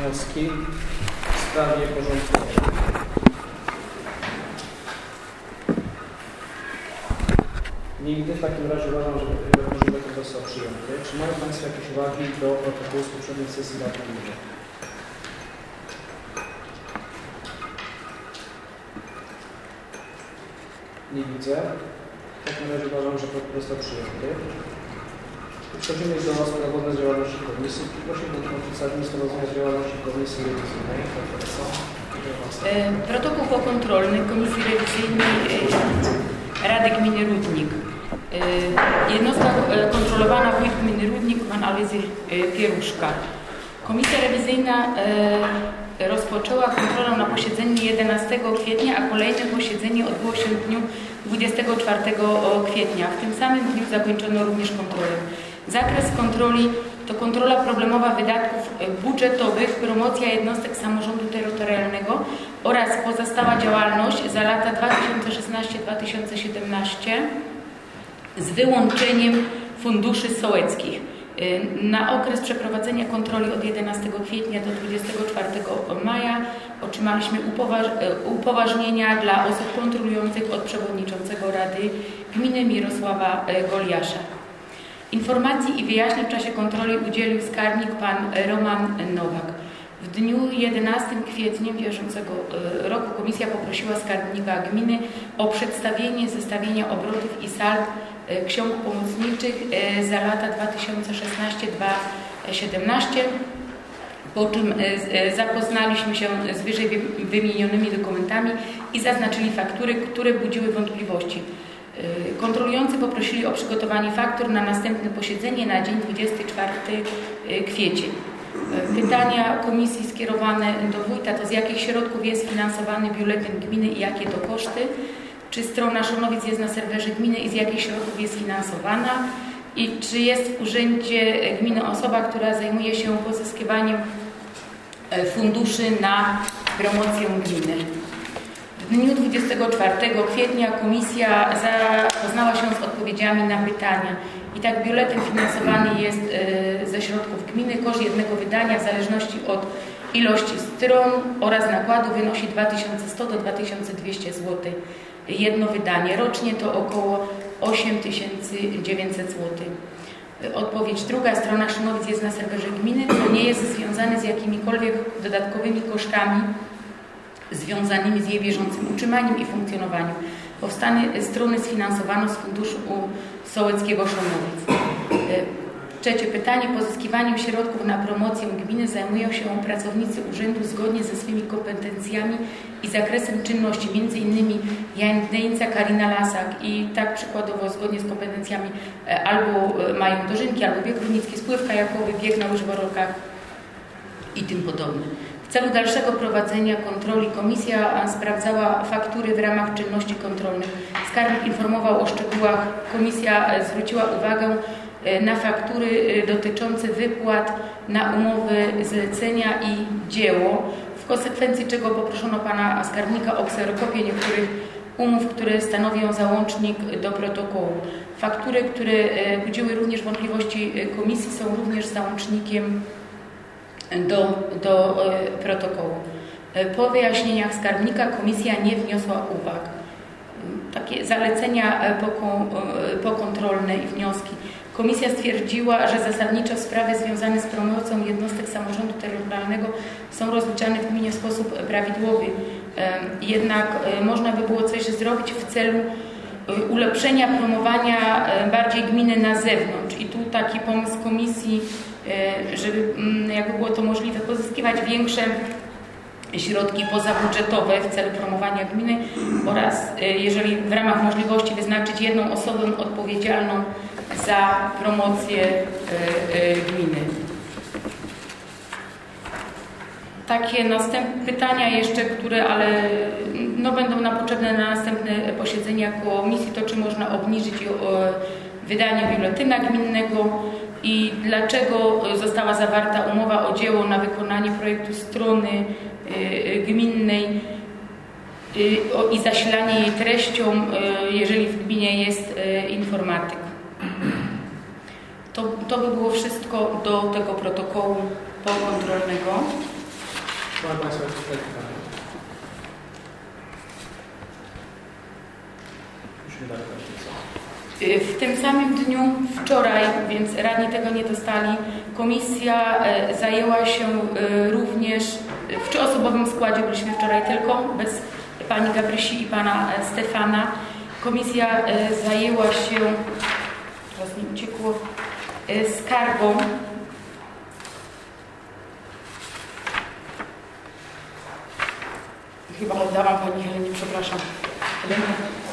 wnioski w sprawie porządku. Nigdy. W takim razie uważam, że porządek został przyjęty. Czy mają Państwo jakieś uwagi do protokołu z poprzedniej sesji Rady Gminy? Nie widzę. W takim razie uważam, że protokół został przyjęty. Przechodzimy do sprawozdania z działalności komisji. Prosiłbym o przedstawienie sprawozdania z działalności komisji rewizyjnej. Protokół pokontrolny Komisji Rewizyjnej Rady Gminy Rudnik. Jednostka kontrolowana wójt gminy Rudnik, pan Alojzy Pieruszka. Komisja rewizyjna rozpoczęła kontrolę na posiedzeniu 11 kwietnia, a kolejne posiedzenie odbyło się w dniu 24 kwietnia. W tym samym dniu zakończono również kontrolę. Zakres kontroli to kontrola problemowa wydatków budżetowych, promocja jednostek samorządu terytorialnego oraz pozostała działalność za lata 2016-2017 z wyłączeniem funduszy sołeckich. Na okres przeprowadzenia kontroli od 11 kwietnia do 24 maja otrzymaliśmy upoważnienia dla osób kontrolujących od przewodniczącego Rady Gminy Mirosława Goliasza. Informacji i wyjaśnień w czasie kontroli udzielił skarbnik pan Roman Nowak. W dniu 11 kwietnia bieżącego roku komisja poprosiła skarbnika gminy o przedstawienie zestawienia obrotów i sald ksiąg pomocniczych za lata 2016-2017, po czym zapoznaliśmy się z wyżej wymienionymi dokumentami i zaznaczyli faktury, które budziły wątpliwości. Kontrolujący poprosili o przygotowanie faktur na następne posiedzenie na dzień 24 kwiecień. Pytania komisji skierowane do wójta to z jakich środków jest finansowany biuletyn gminy i jakie to koszty? Czy strona Szonowic jest na serwerze gminy i z jakich środków jest finansowana? I czy jest w urzędzie gminy osoba, która zajmuje się pozyskiwaniem funduszy na promocję gminy? W dniu 24 kwietnia komisja zapoznała się z odpowiedziami na pytania. I tak biuletyn finansowany jest ze środków gminy. Koszt jednego wydania w zależności od ilości stron oraz nakładu wynosi 2100 do 2200 zł. Jedno wydanie rocznie to około 8900 zł. Odpowiedź druga. Strona Szymowic jest na serwerze gminy, co nie jest związane z jakimikolwiek dodatkowymi kosztami związanymi z jej bieżącym utrzymaniem i funkcjonowaniem. Powstanie strony sfinansowano z funduszu sołeckiego Szonowic. Trzecie pytanie. Pozyskiwaniem środków na promocję gminy zajmują się pracownicy urzędu zgodnie ze swymi kompetencjami i zakresem czynności, m.in. Jan Dejńca, Karina Lasak i tak przykładowo zgodnie z kompetencjami albo mają dożynki, albo bieg górnicki, spływ kajakowy, bieg na łyżworolkach i tym podobne. W celu dalszego prowadzenia kontroli komisja sprawdzała faktury w ramach czynności kontrolnych. Skarbnik informował o szczegółach. Komisja zwróciła uwagę na faktury dotyczące wypłat na umowy zlecenia i dzieło, w konsekwencji czego poproszono pana skarbnika o kserokopię niektórych umów, które stanowią załącznik do protokołu. Faktury, które budziły również wątpliwości komisji, są również załącznikiem do protokołu. Po wyjaśnieniach skarbnika komisja nie wniosła uwag. Takie zalecenia pokontrolne i wnioski. Komisja stwierdziła, że zasadniczo sprawy związane z promocją jednostek samorządu terytorialnego są rozliczane w gminie w sposób prawidłowy. Jednak można by było coś zrobić w celu ulepszenia promowania bardziej gminy na zewnątrz. I tu taki pomysł komisji, żeby jakby było to możliwe, pozyskiwać większe środki pozabudżetowe w celu promowania gminy oraz jeżeli w ramach możliwości wyznaczyć jedną osobę odpowiedzialną za promocję gminy. Takie następne pytania jeszcze, które będą nam potrzebne na następne posiedzenia komisji, to czy można obniżyć wydanie biuletyna gminnego i dlaczego została zawarta umowa o dzieło na wykonanie projektu strony gminnej i zasilanie jej treścią, jeżeli w gminie jest informatyk. To by było wszystko do tego protokołu pokontrolnego. Proszę Państwa, jest tutaj pytanie. Musimy dalej co? W tym samym dniu, wczoraj, więc radni tego nie dostali, komisja zajęła się również, w 3-osobowym składzie byliśmy wczoraj tylko, bez pani Gabrysi i pana Stefana. Komisja zajęła się, teraz mi uciekło, skargą chyba oddałam pani Helenie, przepraszam. Helena.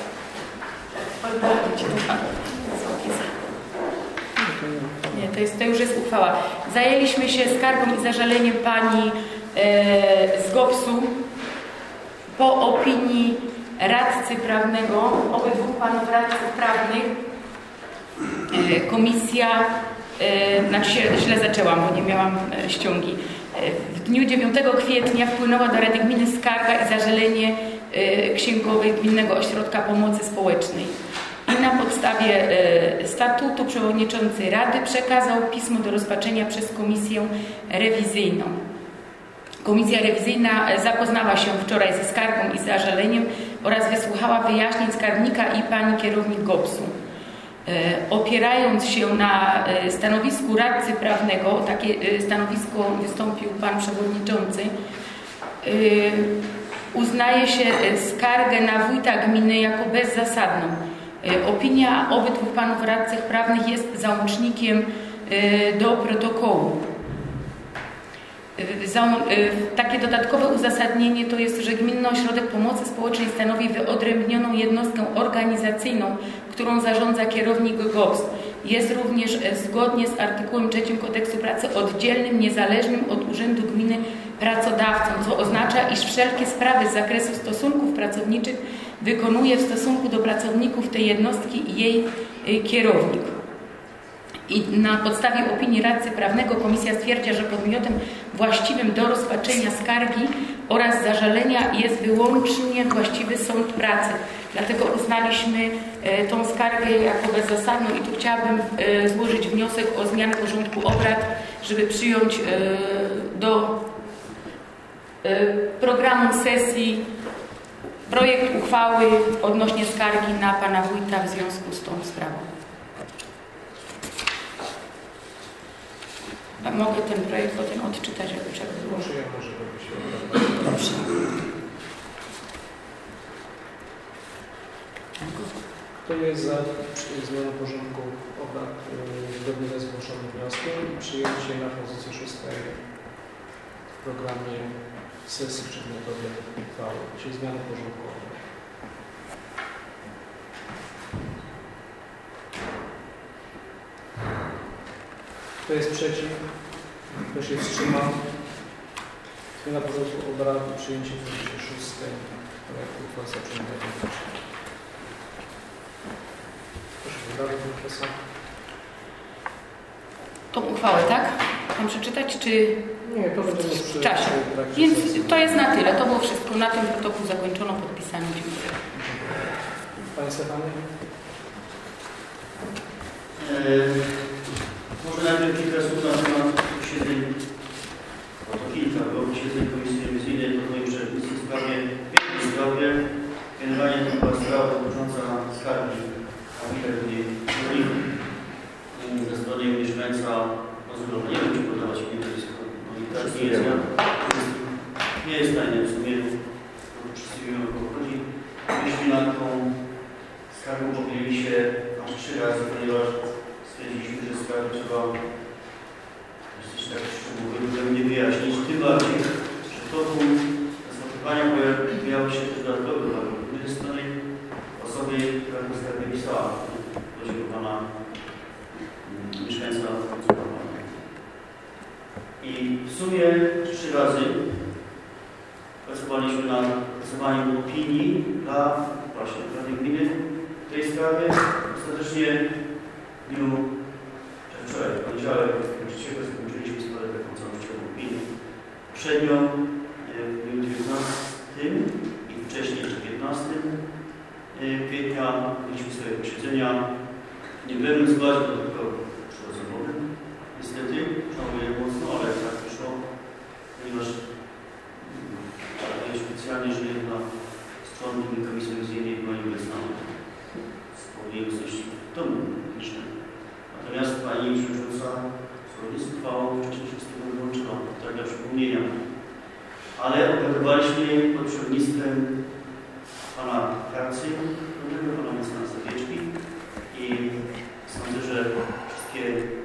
Nie, to już jest uchwała. Zajęliśmy się skargą i zażaleniem pani z GOPS-u po opinii radcy prawnego, obydwu panów radców prawnych. Komisja, znaczy się źle zaczęłam, bo nie miałam ściągi. W dniu 9 kwietnia wpłynęła do Rady Gminy skarga i zażalenie księgowej Gminnego Ośrodka Pomocy Społecznej. I na podstawie statutu przewodniczący Rady przekazał pismo do rozpatrzenia przez Komisję Rewizyjną. Komisja Rewizyjna zapoznała się wczoraj ze skargą i zażaleniem oraz wysłuchała wyjaśnień skarbnika i pani kierownik GOPS-u. Opierając się na stanowisku radcy prawnego, takie stanowisko wystąpił pan przewodniczący, uznaje się skargę na wójta gminy jako bezzasadną. Opinia obydwu panów radców prawnych jest załącznikiem do protokołu. Takie dodatkowe uzasadnienie to jest, że Gminny Ośrodek Pomocy Społecznej stanowi wyodrębnioną jednostkę organizacyjną, którą zarządza kierownik GOPS. Jest również zgodnie z artykułem 3 Kodeksu Pracy oddzielnym, niezależnym od Urzędu Gminy pracodawcą, co oznacza, iż wszelkie sprawy z zakresu stosunków pracowniczych wykonuje w stosunku do pracowników tej jednostki jej kierownik. I na podstawie opinii radcy prawnego komisja stwierdza, że podmiotem właściwym do rozpatrzenia skargi oraz zażalenia jest wyłącznie właściwy sąd pracy. Dlatego uznaliśmy tą skargę jako bezzasadną i tu chciałabym złożyć wniosek o zmianę porządku obrad, żeby przyjąć do programu sesji projekt uchwały odnośnie skargi na pana wójta w związku z tą sprawą. A mogę ten projekt potem odczytać, jakby trzeba było. Może ja może robić. Dobrze. Kto jest za zmianą porządku obrad zgodnie ze zgłoszonym wnioskiem i przyjęcie na pozycję 6 w programie sesji przedmiotowej uchwały, czyli zmiany porządku obrad? Kto jest przeciw? Kto się wstrzymał? Zmiana porządku obrad i przyjęcie w pozycji 6 projektu uchwały przedmiotowej. Proszę dalej, profesor. Tą uchwałę, tak? Mam przeczytać, czy Nie, to będziemy w czasie? Więc to jest na tyle. To było wszystko. Na tym protokół zakończono podpisanie. Dziękuję. Panie Stefanie? Może najpierw kilka słów na temat posiedzeń, oto kilka, bo posiedzeń Komisji Rewizyjnej to moim przewodnictwie w sprawie pięknej sprawie. Generalnie to była sprawa dotycząca skargi ewidentnej ze strony mieszkańca Mazurova. Nie wiem, czy podawać mi nie jest tajne w sumie, wszyscy wiemy, o co chodzi. Myśmy nad tą skargą pochyli się aż 3 razy, ponieważ stwierdziliśmy, że skargę trzeba dosyć tak szczegółowo nie wyjaśnić. Tym bardziej, że w toku rozpatrywania pojawiały się też dodatkowe warunki ze strony osoby, która tę skargę pisała. Chodzi o pana mieszkańca Mazurova. I w sumie 3 razy pracowaliśmy nad opracowaniem opinii dla właśnie Rady Gminy w tej sprawie. Ostatecznie w dniu wczoraj, w poniedziałek, skończyliśmy sprawę taką całościową opinię. Poprzednio w dniu 19 i wcześniej 15 kwietnia mieliśmy swoje posiedzenia. Nie byłem zgłaszać do tego przychodzącym. Niestety, żałuję mocno, ale tak wyszło, ponieważ specjalnie, że jedna z członków Komisji Rewizyjnej była nieobecna z powodu obecności w domu publicznym. Natomiast Pani Przewodnicząca zgodnie z uchwałą wcześniej się z tego wyłączyła, tak dla przypomnienia. Ale obradowaliśmy pod przewodnictwem Pana Krawcy, Pana mecenasa Wieczki i sądzę, że wszystkie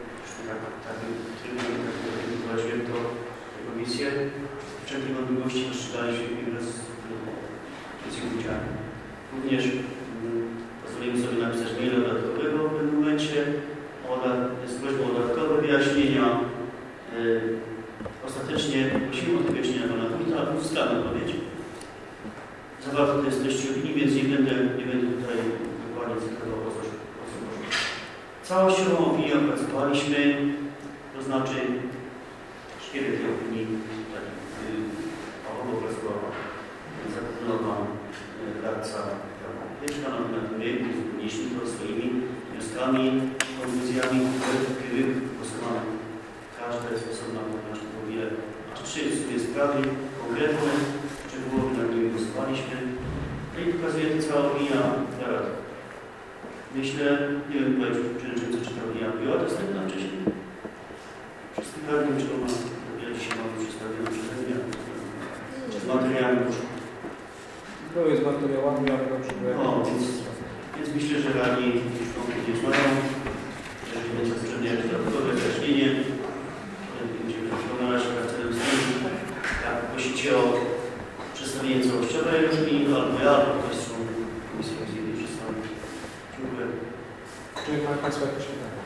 prowadziłem to komisję. Wszelkie wątpliwości rozstrzygaliśmy wraz z udziałem. Również pozwolimy sobie napisać maila dodatkowego w tym momencie z prośbą o dodatkowe wyjaśnienia. Ostatecznie prosimy o wyjaśnienia Pana Wójta, ale uzyskamy odpowiedź. Zawarte to jest treści opinii, więc nie będę tutaj dokładnie cytował o co chodzi. Całościową opinię opracowaliśmy, to znaczy szkielet tej opinii opracował zaproponował radca Wieczka, natomiast my uzgodniliśmy to swoimi wnioskami, konkluzjami, które były głosowane. Każda jest osobna, ponieważ to było wiele, aż 3 w sobie sprawy konkretne, szczegółowo nad nimi głosowaliśmy. No i pokazuje to cała opinia rad. Myślę, nie wiem, czy ta opinia była dostępna wcześniej. Wszystkim radnym, czy ona dzisiaj mamy przedstawione przeze mnie. Z materiałami muszą. Były z materiałami, ale dobrze więc myślę, że radni już nie znają. Jeżeli będzie potrzebne jakieś dodatkowe wyjaśnienie, będziemy wykonać celem zdjęć. Jak prosicie o przedstawienie całościowego opinii, albo ja, albo ktoś z członków Komisji Rewizyjnej przedstawi. Dziękuję. Czy ma Państwo jakieś pytania?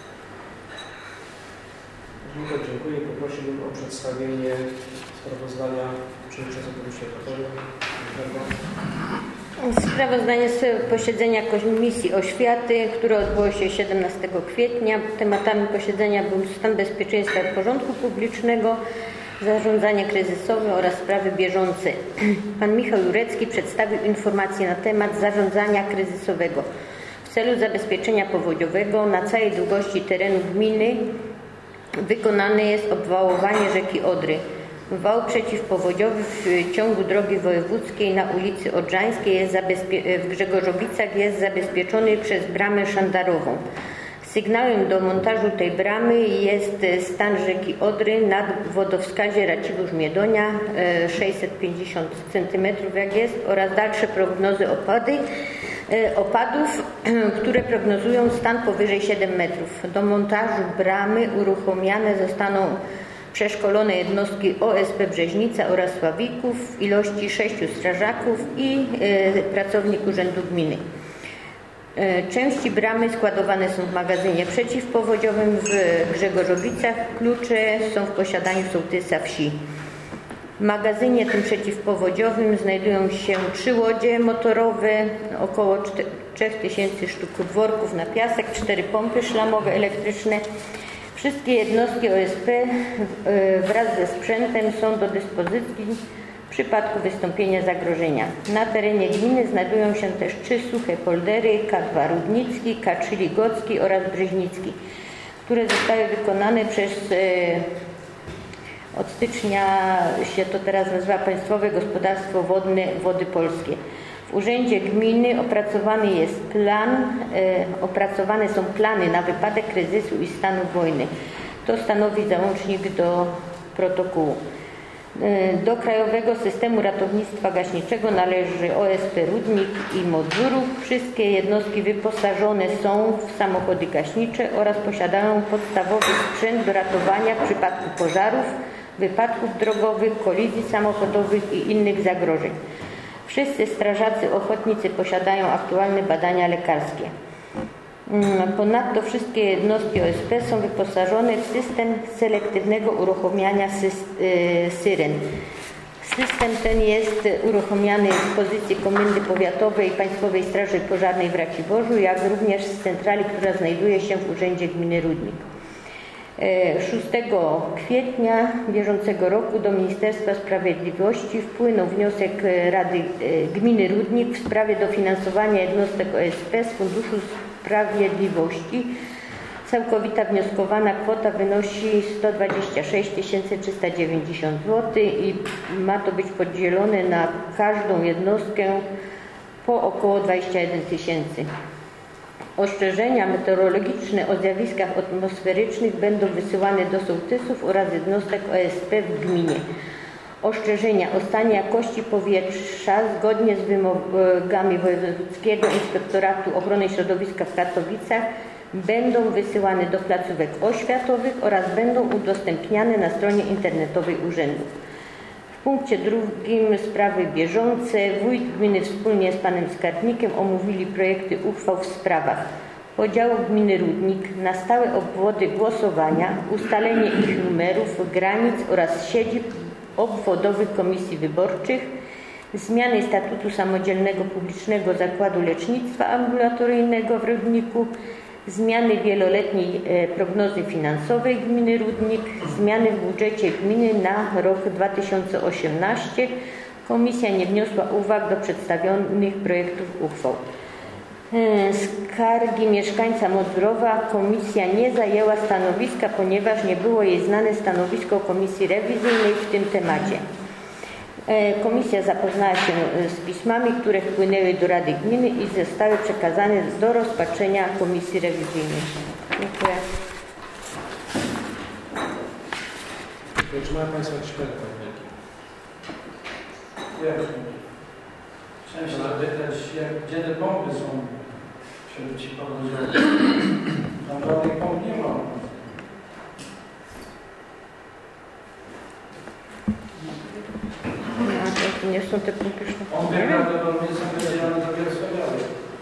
Dziękuję. Poprosiłbym o przedstawienie sprawozdania przewodniczącego Komisji Sprawozdanie z posiedzenia Komisji Oświaty, które odbyło się 17 kwietnia. Tematami posiedzenia był stan bezpieczeństwa i porządku publicznego, zarządzanie kryzysowe oraz sprawy bieżące. Pan Michał Jurecki przedstawił informacje na temat zarządzania kryzysowego. W celu zabezpieczenia powodziowego na całej długości terenu gminy wykonane jest obwałowanie rzeki Odry. Wał przeciwpowodziowy w ciągu drogi wojewódzkiej na ulicy Odrzańskiej w Grzegorzowicach jest zabezpieczony przez bramę szandarową. Sygnałem do montażu tej bramy jest stan rzeki Odry na wodowskazie Racibórz-Miedonia 650 cm jak jest oraz dalsze prognozy opadów, które prognozują stan powyżej 7 metrów. Do montażu bramy uruchomione zostaną przeszkolone jednostki OSP Brzeźnica oraz Sławików w ilości 6 strażaków i pracownik Urzędu Gminy. Części bramy składowane są w magazynie przeciwpowodziowym w Grzegorzowicach. Klucze są w posiadaniu sołtysa wsi. W magazynie tym przeciwpowodziowym znajdują się 3 łodzie motorowe, około 3000 sztuk worków na piasek, 4 pompy szlamowe elektryczne. Wszystkie jednostki OSP wraz ze sprzętem są do dyspozycji w przypadku wystąpienia zagrożenia. Na terenie gminy znajdują się też 3 suche poldery, K2 Rudnicki, K3 Ligocki oraz Brzeźnicki, które zostały wykonane przez od stycznia się to teraz nazywa Państwowe Gospodarstwo Wodne Wody Polskie. W Urzędzie Gminy opracowane są plany na wypadek kryzysu i stanu wojny. To stanowi załącznik do protokołu. Do Krajowego Systemu Ratownictwa Gaśniczego należy OSP Rudnik i Modzurów. Wszystkie jednostki wyposażone są w samochody gaśnicze oraz posiadają podstawowy sprzęt do ratowania w przypadku pożarów, wypadków drogowych, kolizji samochodowych i innych zagrożeń. Wszyscy strażacy ochotnicy posiadają aktualne badania lekarskie. Ponadto wszystkie jednostki OSP są wyposażone w system selektywnego uruchamiania syren. System ten jest uruchamiany z pozycji Komendy Powiatowej Państwowej Straży Pożarnej w Raciborzu, jak również z centrali, która znajduje się w Urzędzie Gminy Rudnik. 6 kwietnia bieżącego roku do Ministerstwa Sprawiedliwości wpłynął wniosek Rady Gminy Rudnik w sprawie dofinansowania jednostek OSP z Funduszu Sprawiedliwości Całkowita wnioskowana kwota wynosi 126 390 zł i ma to być podzielone na każdą jednostkę po około 21 tysięcy. Ostrzeżenia meteorologiczne o zjawiskach atmosferycznych będą wysyłane do sołtysów oraz jednostek OSP w gminie. Ostrzeżenia o stanie jakości powietrza zgodnie z wymogami Wojewódzkiego Inspektoratu Ochrony Środowiska w Katowicach będą wysyłane do placówek oświatowych oraz będą udostępniane na stronie internetowej urzędu. W punkcie drugim sprawy bieżące wójt gminy wspólnie z panem skarbnikiem omówili projekty uchwał w sprawach podziału gminy Rudnik na stałe obwody głosowania, ustalenie ich numerów, granic oraz siedzib obwodowych komisji wyborczych, zmiany statutu samodzielnego publicznego zakładu lecznictwa ambulatoryjnego w Rudniku, zmiany wieloletniej prognozy finansowej gminy Rudnik, zmiany w budżecie gminy na rok 2018. Komisja nie wniosła uwag do przedstawionych projektów uchwał. Skargi mieszkańca Modrowa. Komisja nie zajęła stanowiska, ponieważ nie było jej znane stanowisko Komisji Rewizyjnej w tym temacie. Komisja zapoznała się z pismami, które wpłynęły do Rady Gminy i zostały przekazane do rozpatrzenia Komisji Rewizyjnej. Dziękuję. Czy mają Państwo jakieś pytania? Chciałem się zapytać, gdzie te pompy są przeciwpowodziowe? Tam żadnych pomp nie ma. To nie są te publiczne. Pompy prawdopodobnie są wydzielone do Bielskowiały.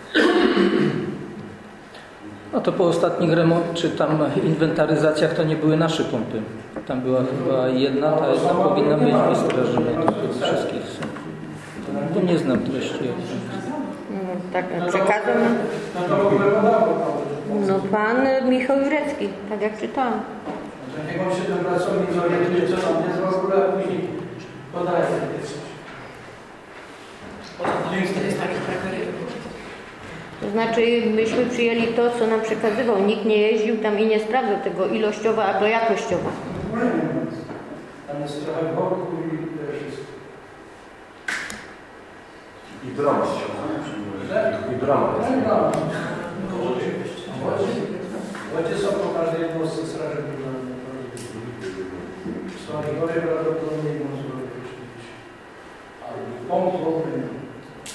No to po ostatnich czy tam inwentaryzacjach to nie były nasze pompy. Tam była chyba jedna, ta jedna powinna być wystrażona do wszystkich. To nie znam treści. Tak, przekazem. No pan Michał Jurecki, tak jak czytałam. Niech on się ten pracownik zorientuje, co tam jest w ogóle, a później podaje coś. To znaczy myśmy przyjęli to, co nam przekazywał. Nikt nie jeździł tam i nie sprawdzał tego ilościowo albo jakościowo. Tam jest trochę worku i wszystko. I drama. I drama. Wodzie są po każdej jednostce straży pożarnej. W Sławikowie prawdopodobnie nie można zrobić. Ale pomp w ogóle nie ma.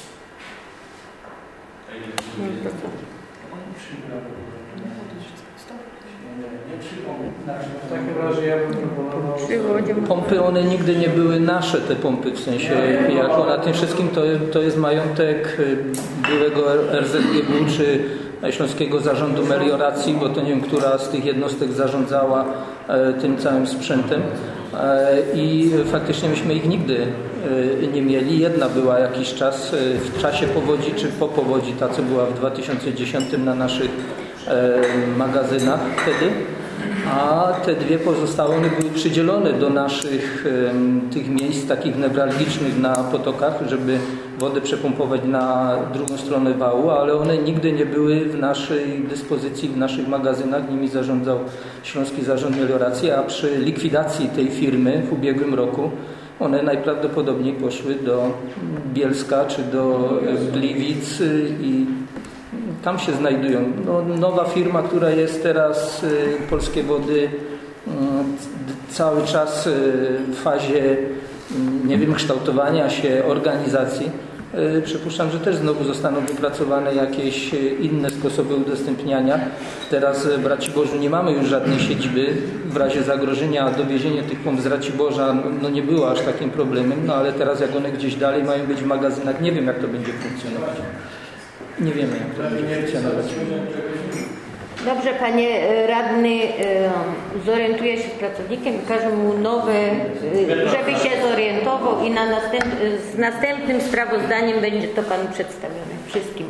W takim razie ja bym proponował... Pompy, one nigdy nie były nasze, te pompy, w sensie jako na tym wszystkim to jest majątek byłego RZGW czy Śląskiego Zarządu Melioracji, bo to nie wiem, która z tych jednostek zarządzała tym całym sprzętem i faktycznie myśmy ich nigdy nie mieli. Jedna była jakiś czas w czasie powodzi czy po powodzi, ta co była w 2010 na naszych magazynach wtedy, a te dwie pozostałe one były przydzielone do naszych tych miejsc takich newralgicznych na potokach, żeby wodę przepompować na drugą stronę wału, ale one nigdy nie były w naszej dyspozycji, w naszych magazynach. Nimi zarządzał Śląski Zarząd Melioracji, a przy likwidacji tej firmy w ubiegłym roku one najprawdopodobniej poszły do Bielska czy do Gliwic i tam się znajdują. No, nowa firma, która jest teraz, Polskie Wody, cały czas w fazie, nie wiem, kształtowania się organizacji. Przypuszczam, że też znowu zostaną wypracowane jakieś inne sposoby udostępniania. Teraz w Raciborzu nie mamy już żadnej siedziby. W razie zagrożenia dowiezienie tych pomp z Raciborza no nie było aż takim problemem, no ale teraz jak one gdzieś dalej mają być w magazynach, nie wiem jak to będzie funkcjonować. Nie wiemy jak to będzie funkcjonować. Dobrze, panie radny zorientuje się z pracownikiem i każe mu nowe, żeby się zorientował i z następnym sprawozdaniem będzie to panu przedstawione wszystkim.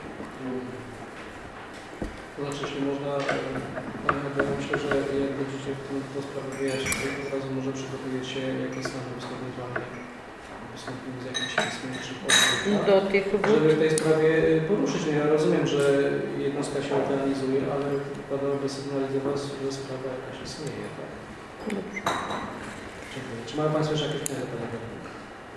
To znaczy, jeśli można, ja myślę, że jak będziecie to sprawę wyjaśnić, to od razu może przygotujecie jakieś stanowisko ewentualnie wystąpimy z jakimś czy podwórka, Do tych żeby w tej sprawie poruszyć. No ja rozumiem, że jednostka się organizuje, ale wypadałoby sygnalizować, że sprawa jakaś istnieje. Tak? Dobrze. Dziękuję. Czy mają Państwo jeszcze jakieś pytania, Panie Wójcie?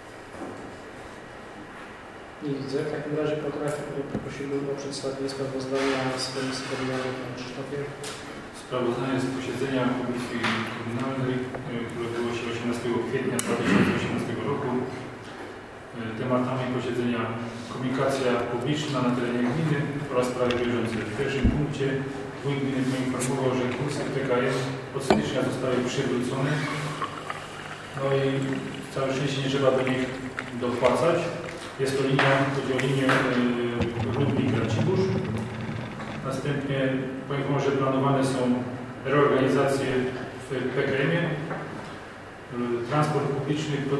Nie widzę. W takim razie poprosiłbym o przedstawienie sprawozdania z Komisji Komunalnej. Panie Krzysztofie. Sprawozdanie z posiedzenia Komisji Komunalnej, które odbyło się 18 kwietnia 2018 roku. Tematami posiedzenia komunikacja publiczna na terenie gminy oraz sprawy bieżące. W pierwszym punkcie wójt gminy poinformował, że kursy PKM od stycznia zostały przywrócone. No i całe szczęście nie trzeba do nich dopłacać. Jest to linia, chodzi o linię Rudnik-Racibórz. Następnie poinformował, że planowane są reorganizacje w PKM-ie. Transport publiczny pod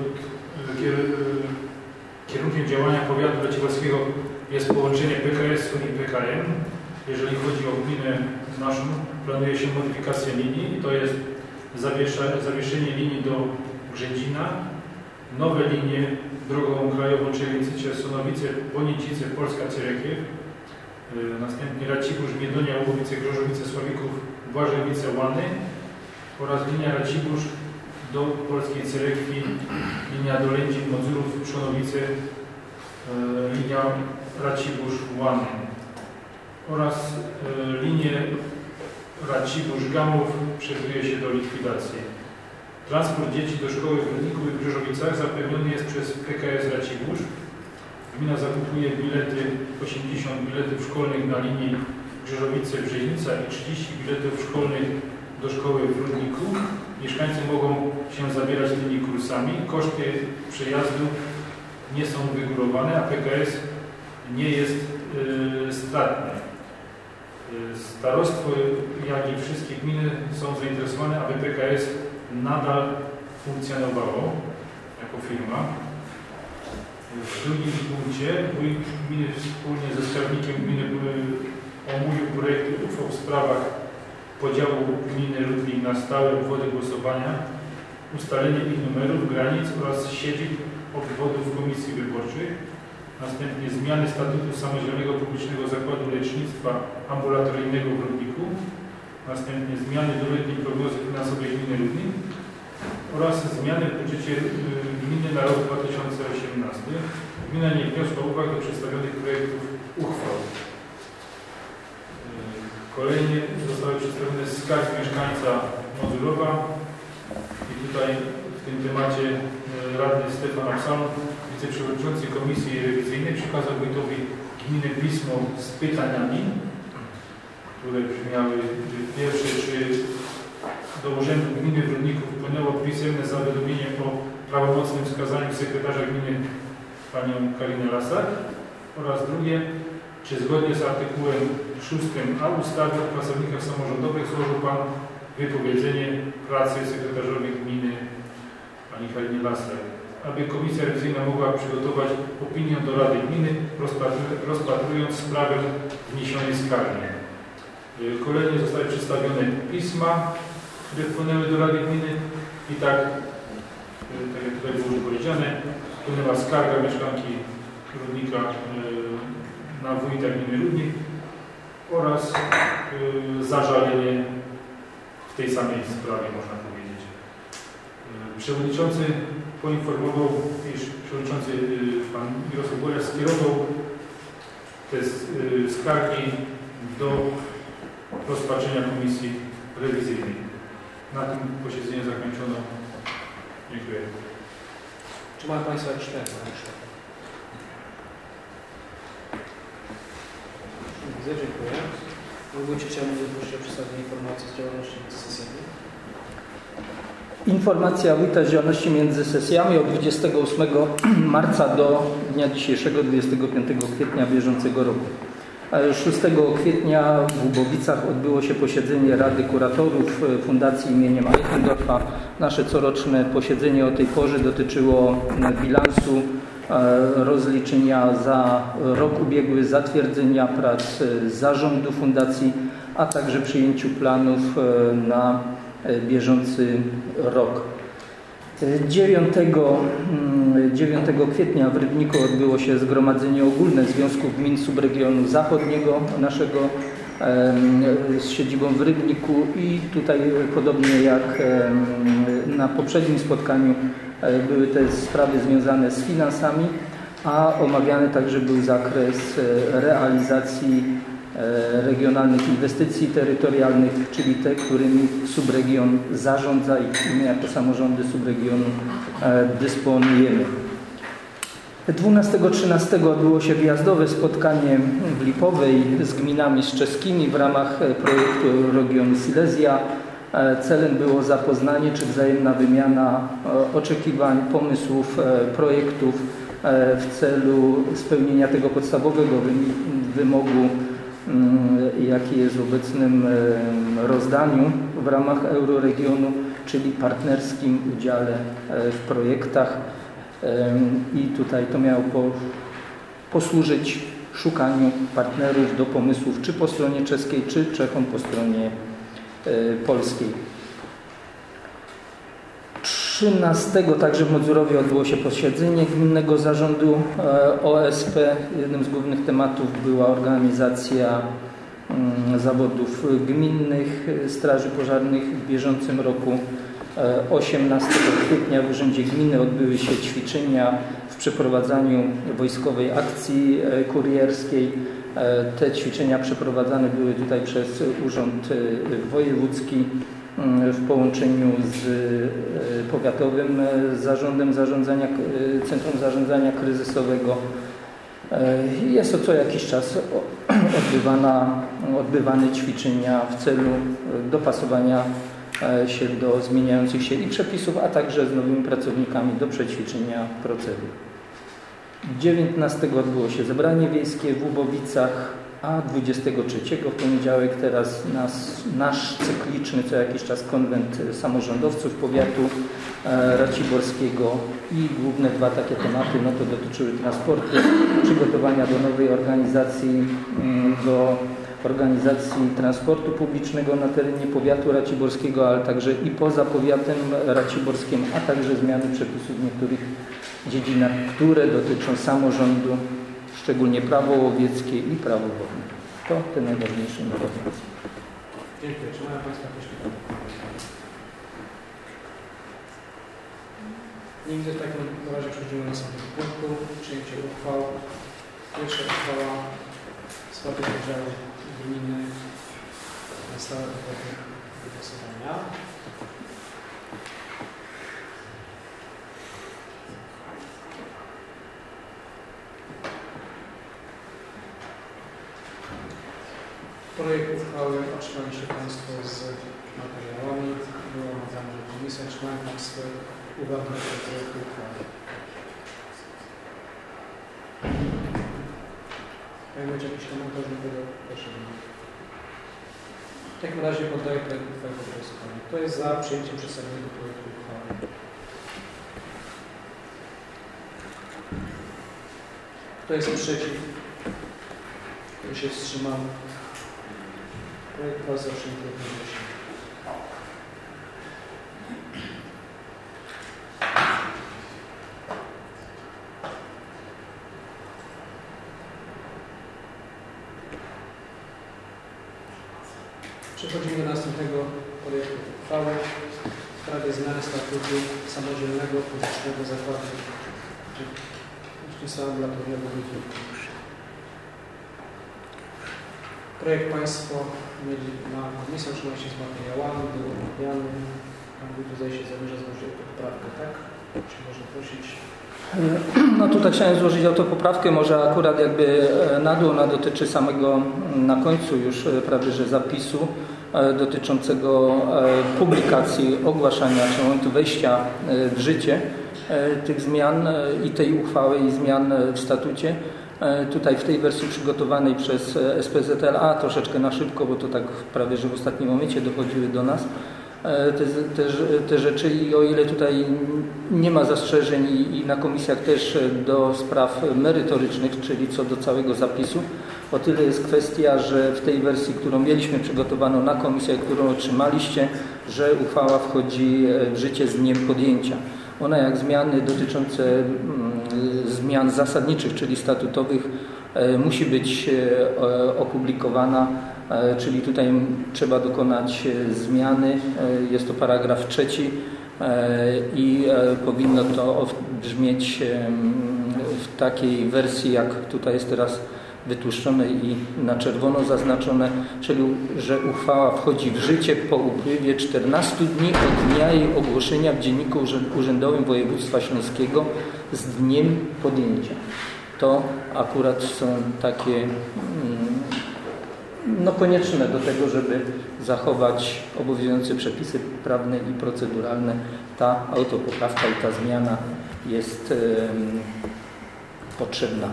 kierunkiem działania powiatu raciborskiego jest połączenie PKS-u i PKM. Jeżeli chodzi o gminę naszą, planuje się modyfikację linii. To jest zawieszenie linii do Grzędzina, nowe linie drogą krajową Czerwińce-Sonowice, Bonicice, Polska-Cerekiew, następnie Racibórz, Miedonia, Łowice, Grożowice, Sławików, Błażewice, Łany oraz linia Racibórz do Polskiej Cerekwi, linia do Lędzin, Mozurów, Trzonowice, linia Racibórz, Łany oraz linię Racibórz, Gamów przewiduje się do likwidacji. Transport dzieci do szkoły w Rudniku i w Grzeżowicach zapewniony jest przez PKS Racibórz. Gmina zakupuje bilety, 80 biletów szkolnych na linii Grzeżowice-Brzeźnica i 30 biletów szkolnych do szkoły w Rudniku. Mieszkańcy mogą się zabierać tymi kursami. Koszty przejazdu nie są wygórowane, a PKS nie jest stratne. Starostwo, jak i wszystkie gminy są zainteresowane, aby PKS nadal funkcjonowało jako firma. W drugim punkcie wójt gminy wspólnie ze skarbnikiem gminy omówił projekty uchwał w sprawach podziału gminy Rudnik na stałe obwody głosowania, ustalenie ich numerów, granic oraz siedzib obwodów komisji wyborczych. Następnie zmiany statutu samodzielnego publicznego zakładu lecznictwa ambulatoryjnego w Rudniku. Następnie zmiany do letniej prognozy finansowej gminy Rudnik oraz zmiany w budżecie gminy na rok 2018. Gmina nie wniosła uwag do przedstawionych projektów uchwał. Kolejnie zostały przedstawione skargi mieszkańca Mozurowa i tutaj w tym temacie radny Stefan Apsan, wiceprzewodniczący Komisji Rewizyjnej, przekazał wójtowi gminy pismo z pytaniami, które brzmiały pierwsze, czy do Urzędu Gminy w Rudniku wpłynęło pisemne zawiadomienie o prawomocnym wskazaniu sekretarza gminy panią Karinę Lasak oraz drugie, czy zgodnie z artykułem 6a ustawy o pracownikach samorządowych złożył Pan wypowiedzenie pracy sekretarzowi gminy pani Karinie Lasak, aby Komisja Rewizyjna mogła przygotować opinię do Rady Gminy, rozpatrując sprawę wniesionej skargi. Kolejnie zostały przedstawione pisma, które wpłynęły do Rady Gminy i tak jak tutaj było już powiedziane, wpłynęła skarga mieszkanki Rudnika na wójta gminy Rudnik oraz zażalenie w tej samej sprawie, można powiedzieć. Przewodniczący poinformował, iż przewodniczący pan Mirosław Bojarz skierował te skargi do rozpatrzenia Komisji Rewizyjnej. Na tym posiedzenie zakończono. Dziękuję. Czy mają Państwo jakieś pytania? Widzę, dziękuję. Wójcie, chciałbym prosić o przedstawienie informacji z działalności między sesjami. Informacja wójta z działalności między sesjami od 28 marca do dnia dzisiejszego, 25 kwietnia bieżącego roku. 6 kwietnia w Łubowicach odbyło się posiedzenie Rady Kuratorów Fundacji imieniem Eichendorfa. Nasze coroczne posiedzenie o tej porze dotyczyło bilansu, rozliczenia za rok ubiegły, zatwierdzenia prac zarządu fundacji, a także przyjęciu planów na bieżący rok. 9 kwietnia w Rybniku odbyło się Zgromadzenie Ogólne Związków Gmin Subregionu Zachodniego naszego z siedzibą w Rybniku i tutaj podobnie jak na poprzednim spotkaniu były te sprawy związane z finansami, a omawiany także był zakres realizacji regionalnych inwestycji terytorialnych, czyli te, którymi subregion zarządza i my jako samorządy subregionu dysponujemy. 12-13 odbyło się wyjazdowe spotkanie w Lipowej z gminami czeskimi w ramach projektu Regionu Silesia. Celem było zapoznanie czy wzajemna wymiana oczekiwań, pomysłów, projektów w celu spełnienia tego podstawowego wymogu, jaki jest w obecnym rozdaniu w ramach euroregionu, czyli partnerskim udziale w projektach. I tutaj to miało posłużyć szukaniu partnerów do pomysłów czy po stronie czeskiej, czy Czechom po stronie polskiej. 13 także w Modzurowie odbyło się posiedzenie Gminnego Zarządu OSP. Jednym z głównych tematów była organizacja zawodów gminnych Straży Pożarnych w bieżącym roku. 18 kwietnia w Urzędzie Gminy odbyły się ćwiczenia w przeprowadzaniu wojskowej akcji kurierskiej. Te ćwiczenia przeprowadzane były tutaj przez Urząd Wojewódzki w połączeniu z Powiatowym Zarządem Zarządzania, Centrum Zarządzania Kryzysowego. Jest to co jakiś czas odbywane ćwiczenia w celu dopasowania się do zmieniających się i przepisów, a także z nowymi pracownikami do przećwiczenia procedur. 19 odbyło się zebranie wiejskie w Łubowicach, a 23 w poniedziałek teraz nasz cykliczny co jakiś czas konwent samorządowców powiatu raciborskiego i główne dwa takie tematy, no to dotyczyły transportu, przygotowania do nowej organizacji, do organizacji transportu publicznego na terenie powiatu raciborskiego, ale także i poza powiatem raciborskim, a także zmiany przepisów w niektórych dziedzinach, które dotyczą samorządu, szczególnie prawo łowieckie i prawo wodne. To te najważniejsze informacje. Dziękuję. Czy mają Państwo jakieś pytania? Nie widzę, w takim razie przechodzimy do następnego punktu. Przyjęcie uchwał. Pierwsza uchwała w sprawie podziału gminy na stałe do głosowania. Projekt uchwały otrzymaliście Państwo z materiałami. Było omawiane w komisji. Czy mają Państwo uwagi na ten projekt uchwały? Jak będzie jakiś komentarz do tego, proszę. W takim razie poddaję projekt uchwały do głosowania. Kto jest za przyjęciem przedstawionego projektu uchwały? Kto jest przeciw? Kto się wstrzymał? Projekt uchwały został przyjęty jednogłośnie. Przechodzimy do następnego projektu uchwały w sprawie zmiany statutu samodzielnego publicznego zakładu lecznictwa ambulatoryjnego w Rybniku. Projekt Państwo mieli na komisji, oczywiście z materiałami, był omawiany. Pan tutaj się zamierza złożyć autopoprawkę, tak? Czy można prosić? No tutaj chciałem złożyć autopoprawkę, może akurat jakby na dół, ona dotyczy samego na końcu już prawie że zapisu dotyczącego publikacji, ogłaszania czy momentu wejścia w życie tych zmian i tej uchwały i zmian w statucie. Tutaj w tej wersji przygotowanej przez SPZLA troszeczkę na szybko, bo to tak prawie że w ostatnim momencie dochodziły do nas te rzeczy i o ile tutaj nie ma zastrzeżeń i na komisjach też do spraw merytorycznych, czyli co do całego zapisu, o tyle jest kwestia, że w tej wersji, którą mieliśmy przygotowaną na komisję, którą otrzymaliście, że uchwała wchodzi w życie z dniem podjęcia. Ona jak zmiany dotyczące zmian zasadniczych, czyli statutowych, musi być opublikowana, czyli tutaj trzeba dokonać zmiany. Jest to paragraf 3 i powinno to brzmieć w takiej wersji, jak tutaj jest teraz wytłuszczone i na czerwono zaznaczone, czyli że uchwała wchodzi w życie po upływie 14 dni od dnia jej ogłoszenia w Dzienniku Urzędowym Województwa Śląskiego z dniem podjęcia. To akurat są takie konieczne do tego, żeby zachować obowiązujące przepisy prawne i proceduralne. Ta autopoprawka i ta zmiana jest potrzebna.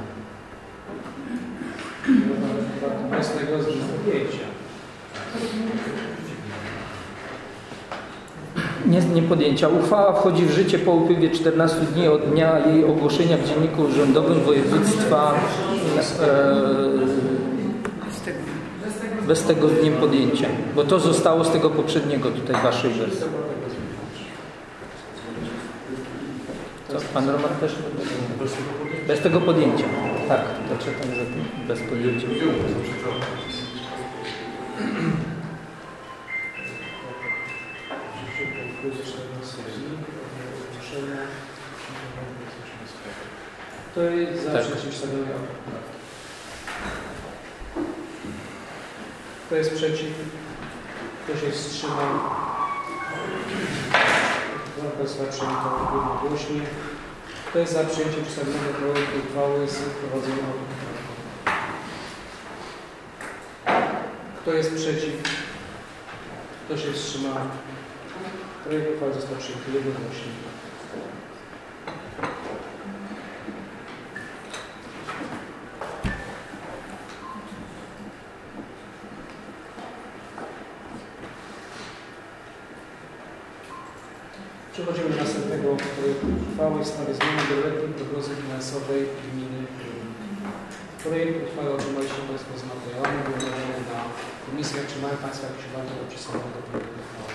Wniosnego z podjęcia. Nie podjęcia. Uchwała wchodzi w życie po upływie 14 dni od dnia jej ogłoszenia w Dzienniku Urzędowym Województwa bez tego dniem podjęcia, bo to zostało z tego poprzedniego tutaj waszej wersji. Co, pan Roman też? Bez tego podjęcia. Tak, to czytam, że bez podjęcia. To jest za przeciwstawienie. Kto jest przeciw? Kto się wstrzymał? Proszę Państwa, przyjęto jednogłośnie. Kto jest za przyjęciem przedstawionego projektu uchwały z wprowadzeniem autopoprawki? Kto jest przeciw? Kto się wstrzymał? Projekt uchwały został przyjęty jednogłośnie. Przechodzimy do następnego projektu uchwały w sprawie zmiany wieloletniej prognozy finansowej gminy. Projekt uchwały otrzymaliście Państwo z materiałami, był omawiany na komisjach. Czy mają Państwo jakieś uwagi do przedstawionego projektu uchwały?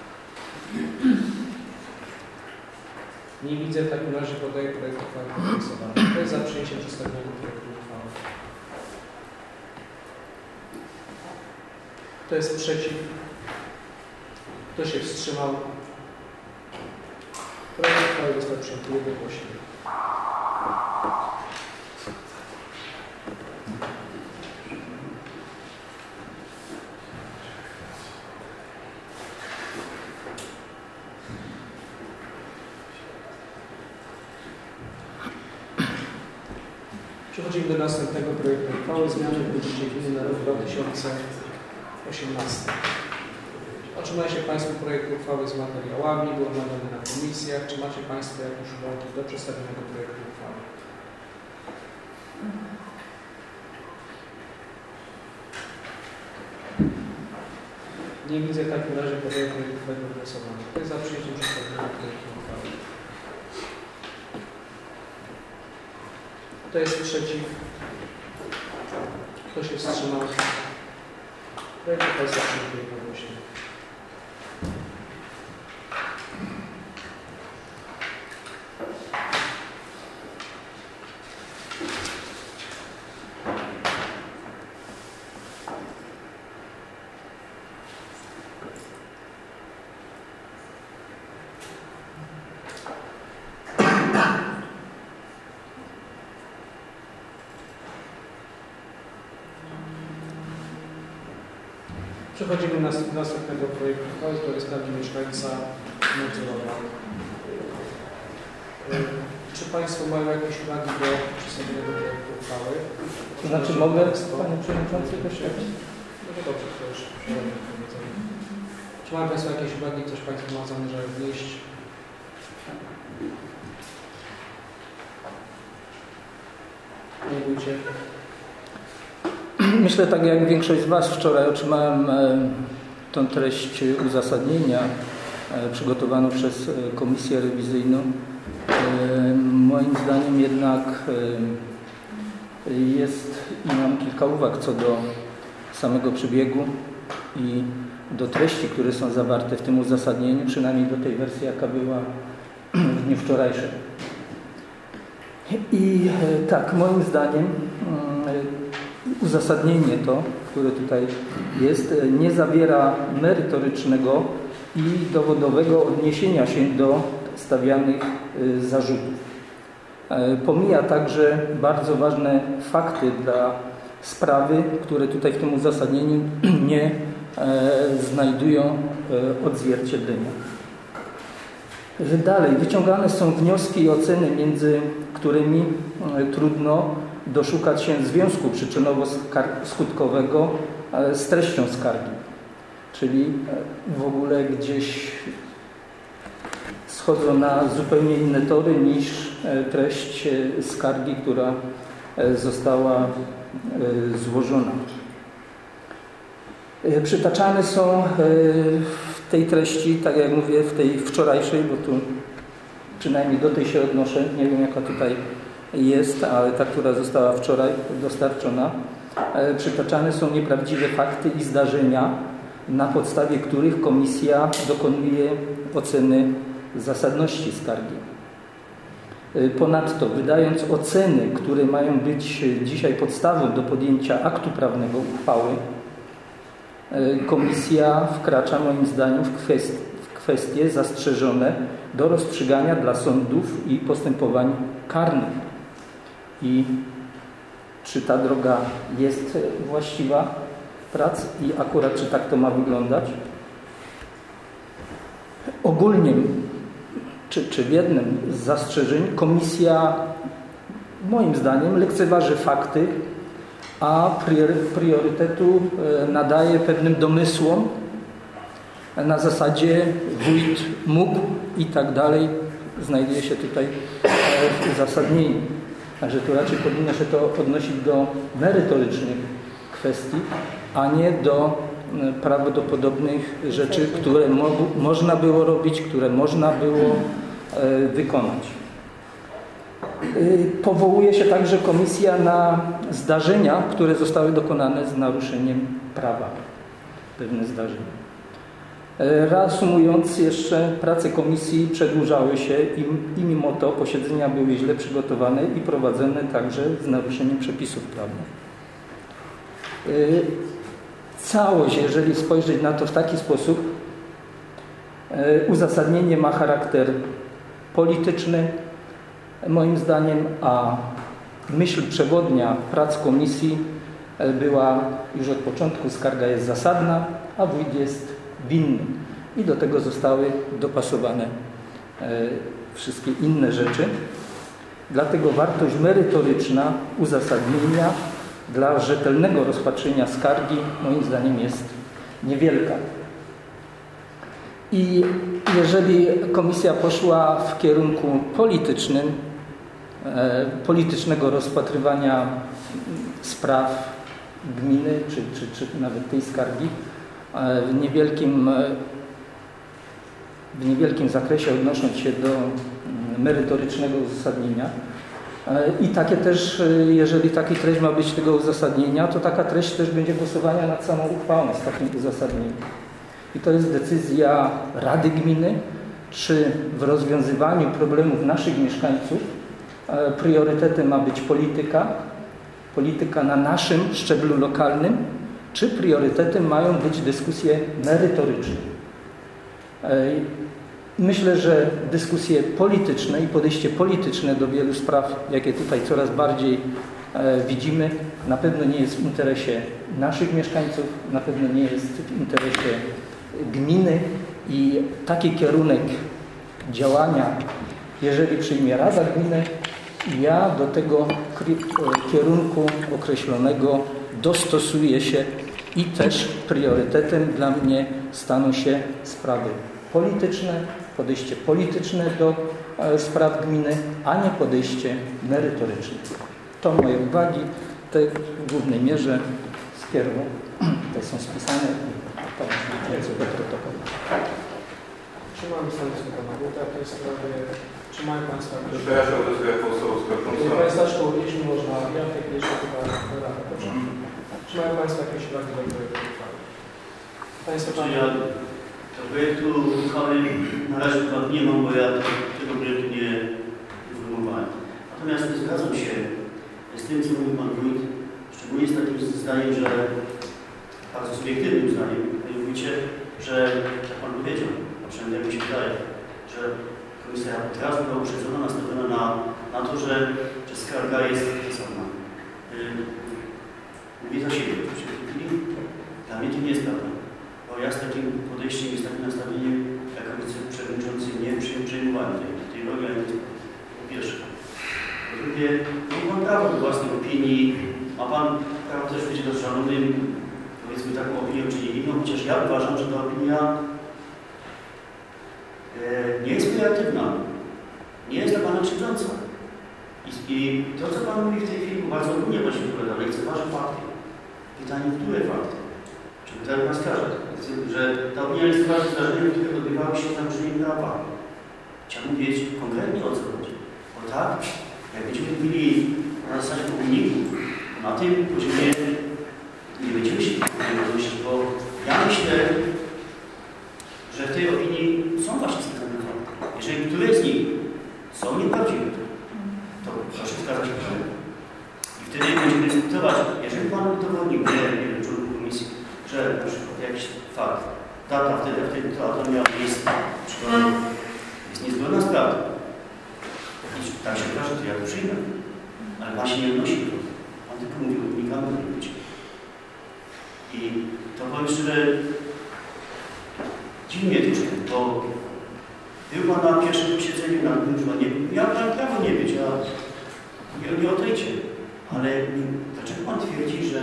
Nie widzę, w takim razie podaję projekt uchwały pod głosowanie. Kto jest za przyjęciem przedstawionego projektu uchwały? Kto jest przeciw? Kto się wstrzymał? Projekt uchwały został przyjęty jednogłośnie. Przechodzimy do następnego projektu uchwały zmiany w budżecie gminy na rok 2018. Otrzymaliście Państwo projekt uchwały z materiałami, był omawiany na komisjach. Czy macie Państwo jakieś uwagi do przedstawionego projektu uchwały? Nie widzę, w takim razie podaję projekt uchwały do głosowania. Kto jest za przyjęciem przedstawionego projektu uchwały? Kto jest przeciw? Kto się wstrzymał? Projekt uchwały został przyjęty jednogłośnie. Przechodzimy do następnego projektu uchwały, który sprawdzi mieszkańca Motylowa. Czy Państwo mają jakieś uwagi do przedstawionego projektu uchwały? To znaczy mogę, Panie Przewodniczący, też jakieś? No to dobrze, to już przechodzimy. Czy mają Państwo jakieś uwagi, coś Państwo ma zamierzają wnieść? Nie bójcie. Myślę, tak jak większość z Was, wczoraj otrzymałem tą treść uzasadnienia przygotowaną przez Komisję Rewizyjną. Moim zdaniem jednak jest i mam kilka uwag co do samego przebiegu i do treści, które są zawarte w tym uzasadnieniu, przynajmniej do tej wersji, jaka była w dniu wczorajszym. I tak, moim zdaniem uzasadnienie to, które tutaj jest, nie zawiera merytorycznego i dowodowego odniesienia się do stawianych zarzutów. Pomija także bardzo ważne fakty dla sprawy, które tutaj w tym uzasadnieniu nie znajdują odzwierciedlenia. Dalej, wyciągane są wnioski i oceny, między którymi trudno doszukać się związku przyczynowo-skutkowego z treścią skargi. Czyli w ogóle gdzieś schodzą na zupełnie inne tory niż treść skargi, która została złożona. Przytaczane są w tej treści, tak jak mówię, w tej wczorajszej, bo tu przynajmniej do tej się odnoszę, nie wiem jaka tutaj jest, ale ta, która została wczoraj dostarczona, przytaczane są nieprawdziwe fakty i zdarzenia, na podstawie których komisja dokonuje oceny zasadności skargi. Ponadto, wydając oceny, które mają być dzisiaj podstawą do podjęcia aktu prawnego uchwały, komisja wkracza moim zdaniem w kwestie zastrzeżone do rozstrzygania dla sądów i postępowań karnych. I czy ta droga jest właściwa prac i akurat czy tak to ma wyglądać? Ogólnie, czy w jednym z zastrzeżeń komisja moim zdaniem lekceważy fakty, a priorytetu nadaje pewnym domysłom na zasadzie wójt mógł i tak dalej. Znajduje się tutaj w uzasadnieniu. Także tu raczej powinno się to odnosić do merytorycznych kwestii, a nie do prawdopodobnych rzeczy, które można było robić, które można było wykonać. Powołuje się także komisja na zdarzenia, które zostały dokonane z naruszeniem prawa. Pewne zdarzenia. Reasumując jeszcze, prace komisji przedłużały się i mimo to posiedzenia były źle przygotowane i prowadzone także z naruszeniem przepisów prawnych. Całość, jeżeli spojrzeć na to w taki sposób, uzasadnienie ma charakter polityczny, moim zdaniem, a myśl przewodnia prac komisji była już od początku: skarga jest zasadna, a wójt jest winny. I do tego zostały dopasowane wszystkie inne rzeczy. Dlatego wartość merytoryczna uzasadnienia dla rzetelnego rozpatrzenia skargi moim zdaniem jest niewielka. I jeżeli komisja poszła w kierunku politycznym, politycznego rozpatrywania spraw gminy, czy nawet tej skargi, w niewielkim zakresie odnosząc się do merytorycznego uzasadnienia. I takie też, jeżeli taki treść ma być tego uzasadnienia, to taka treść też będzie głosowania nad samą uchwałą z takim uzasadnieniem. I to jest decyzja Rady Gminy, czy w rozwiązywaniu problemów naszych mieszkańców priorytetem ma być polityka na naszym szczeblu lokalnym, czy priorytetem mają być dyskusje merytoryczne. Myślę, że dyskusje polityczne i podejście polityczne do wielu spraw, jakie tutaj coraz bardziej widzimy, na pewno nie jest w interesie naszych mieszkańców, na pewno nie jest w interesie gminy i taki kierunek działania, jeżeli przyjmie Rada Gminy, ja do tego kierunku określonego dostosuję się i też priorytetem dla mnie staną się sprawy polityczne, podejście polityczne do spraw gminy, a nie podejście merytoryczne. To moje uwagi, te w głównej mierze skieruję. Te są spisane i to do protokołu. Czy mamy stanowisko Pana Wójta w tej sprawie? Czy mają Państwo jakieś... Ja się odezwę poseł Jeśli Państwa szkoły, jeśli można, ja w tej chwili chyba rada. Dobrze. Czy mają Państwo jakieś uwagi do projektu uchwały? Państwo Ja do projektu uchwały na razie nie mam, bo ja tego projektu nie Natomiast zgadzam się z tym, co mówił Pan Wójt, szczególnie z takim zdaniem, że bardzo subiektywnym zdaniem, Panie Wójcie, że jak Pan powiedział, a przynajmniej tak mi się wydaje, że komisja od razu była uprzedzona, nastawiona na to, że skarga jest zasadna. Mówię za siebie. Dla mnie to nie jest prawda. Bo ja z takim podejściem i z takim nastawieniem, jako wiceprzewodniczący, nie przejmowałem tej roli, ale to po pierwsze. Po drugie, ma Pan prawo do własnej opinii, ma Pan prawo też być rozżalonym, powiedzmy taką opinią czy nie inną, chociaż ja uważam, że ta opinia nie jest kreatywna, nie jest dla Pana krzywdząca. I to, co Pan mówi w tej chwili, bardzo ogólnie właśnie wypowiada, ale lekceważy fakty. Pytanie, które fakty? Czy pytanie Pan skarży, że ta opinia lekceważy zdarzenia, które odbywały się w naruszeniem prawa. Chciałbym wiedzieć konkretnie, o co chodzi. Bo tak, jak będziemy mówili na zasadzie pomników, na tym poziomie nie będziemy się odnosić, bo ja myślę, że w tej opinii są właśnie wskazane fakty. Jeżeli któreś z nich są nieprawdziwe, to proszę wskazać prawdę. I wtedy będziemy dyskutować, jeżeli Pan udowodnił, nie wiem, członku komisji, że na przykład jakiś fakt, data wtedy, to miało miejsce, jest niezgodna z prawdą. I tak się okaże, to ja to przyjmę. Ale Pan się nie odnosi do tego. Pan tylko mówi o unikamy do ludzi. I to powiem szczerze, dziwi mnie troszkę, bo był Pan na pierwszym posiedzeniu na Górze. Miał Pan prawo nie być, a nie odejdzie. Ale dlaczego Pan twierdzi, że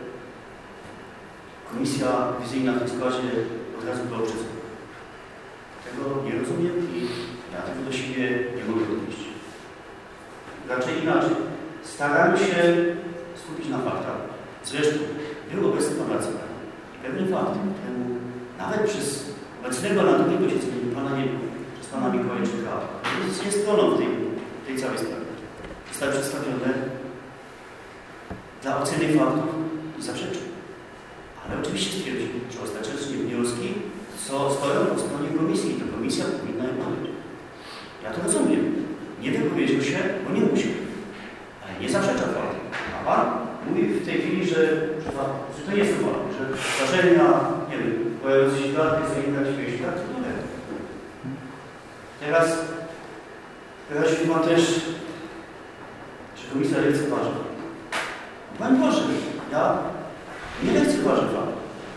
komisja wizyjna w tym składzie od razu była uprzedzona? Tego nie rozumiem i ja tego do siebie nie mogę odnieść. Raczej inaczej. Staramy się skupić na faktach. Zresztą był obecny Pan radca i pewne fakty, któremu nawet przez obecnego na drugim posiedzeniu Pana nie było, przez Pana Mikołajczyka, jest stroną w tej całej sprawie. Zostały przedstawione dla oceny faktów i zaprzeczeń. Ale oczywiście stwierdził, że ostatecznie wnioski stoją po stronie komisji i to komisja powinna je podjąć. Ja to rozumiem. Nie wypowiedział się, bo nie musiał. Ale nie zaprzecza faktów. A Pan mówi w tej chwili, że to nie jest normalne, że zdarzenia, nie wiem, pojawiające się daty, zajęcia świeci, tak to nie wiem. Teraz wyraził Pan też, że komisja lekceważy. Panie Boże, ja nie lekceważę Pana.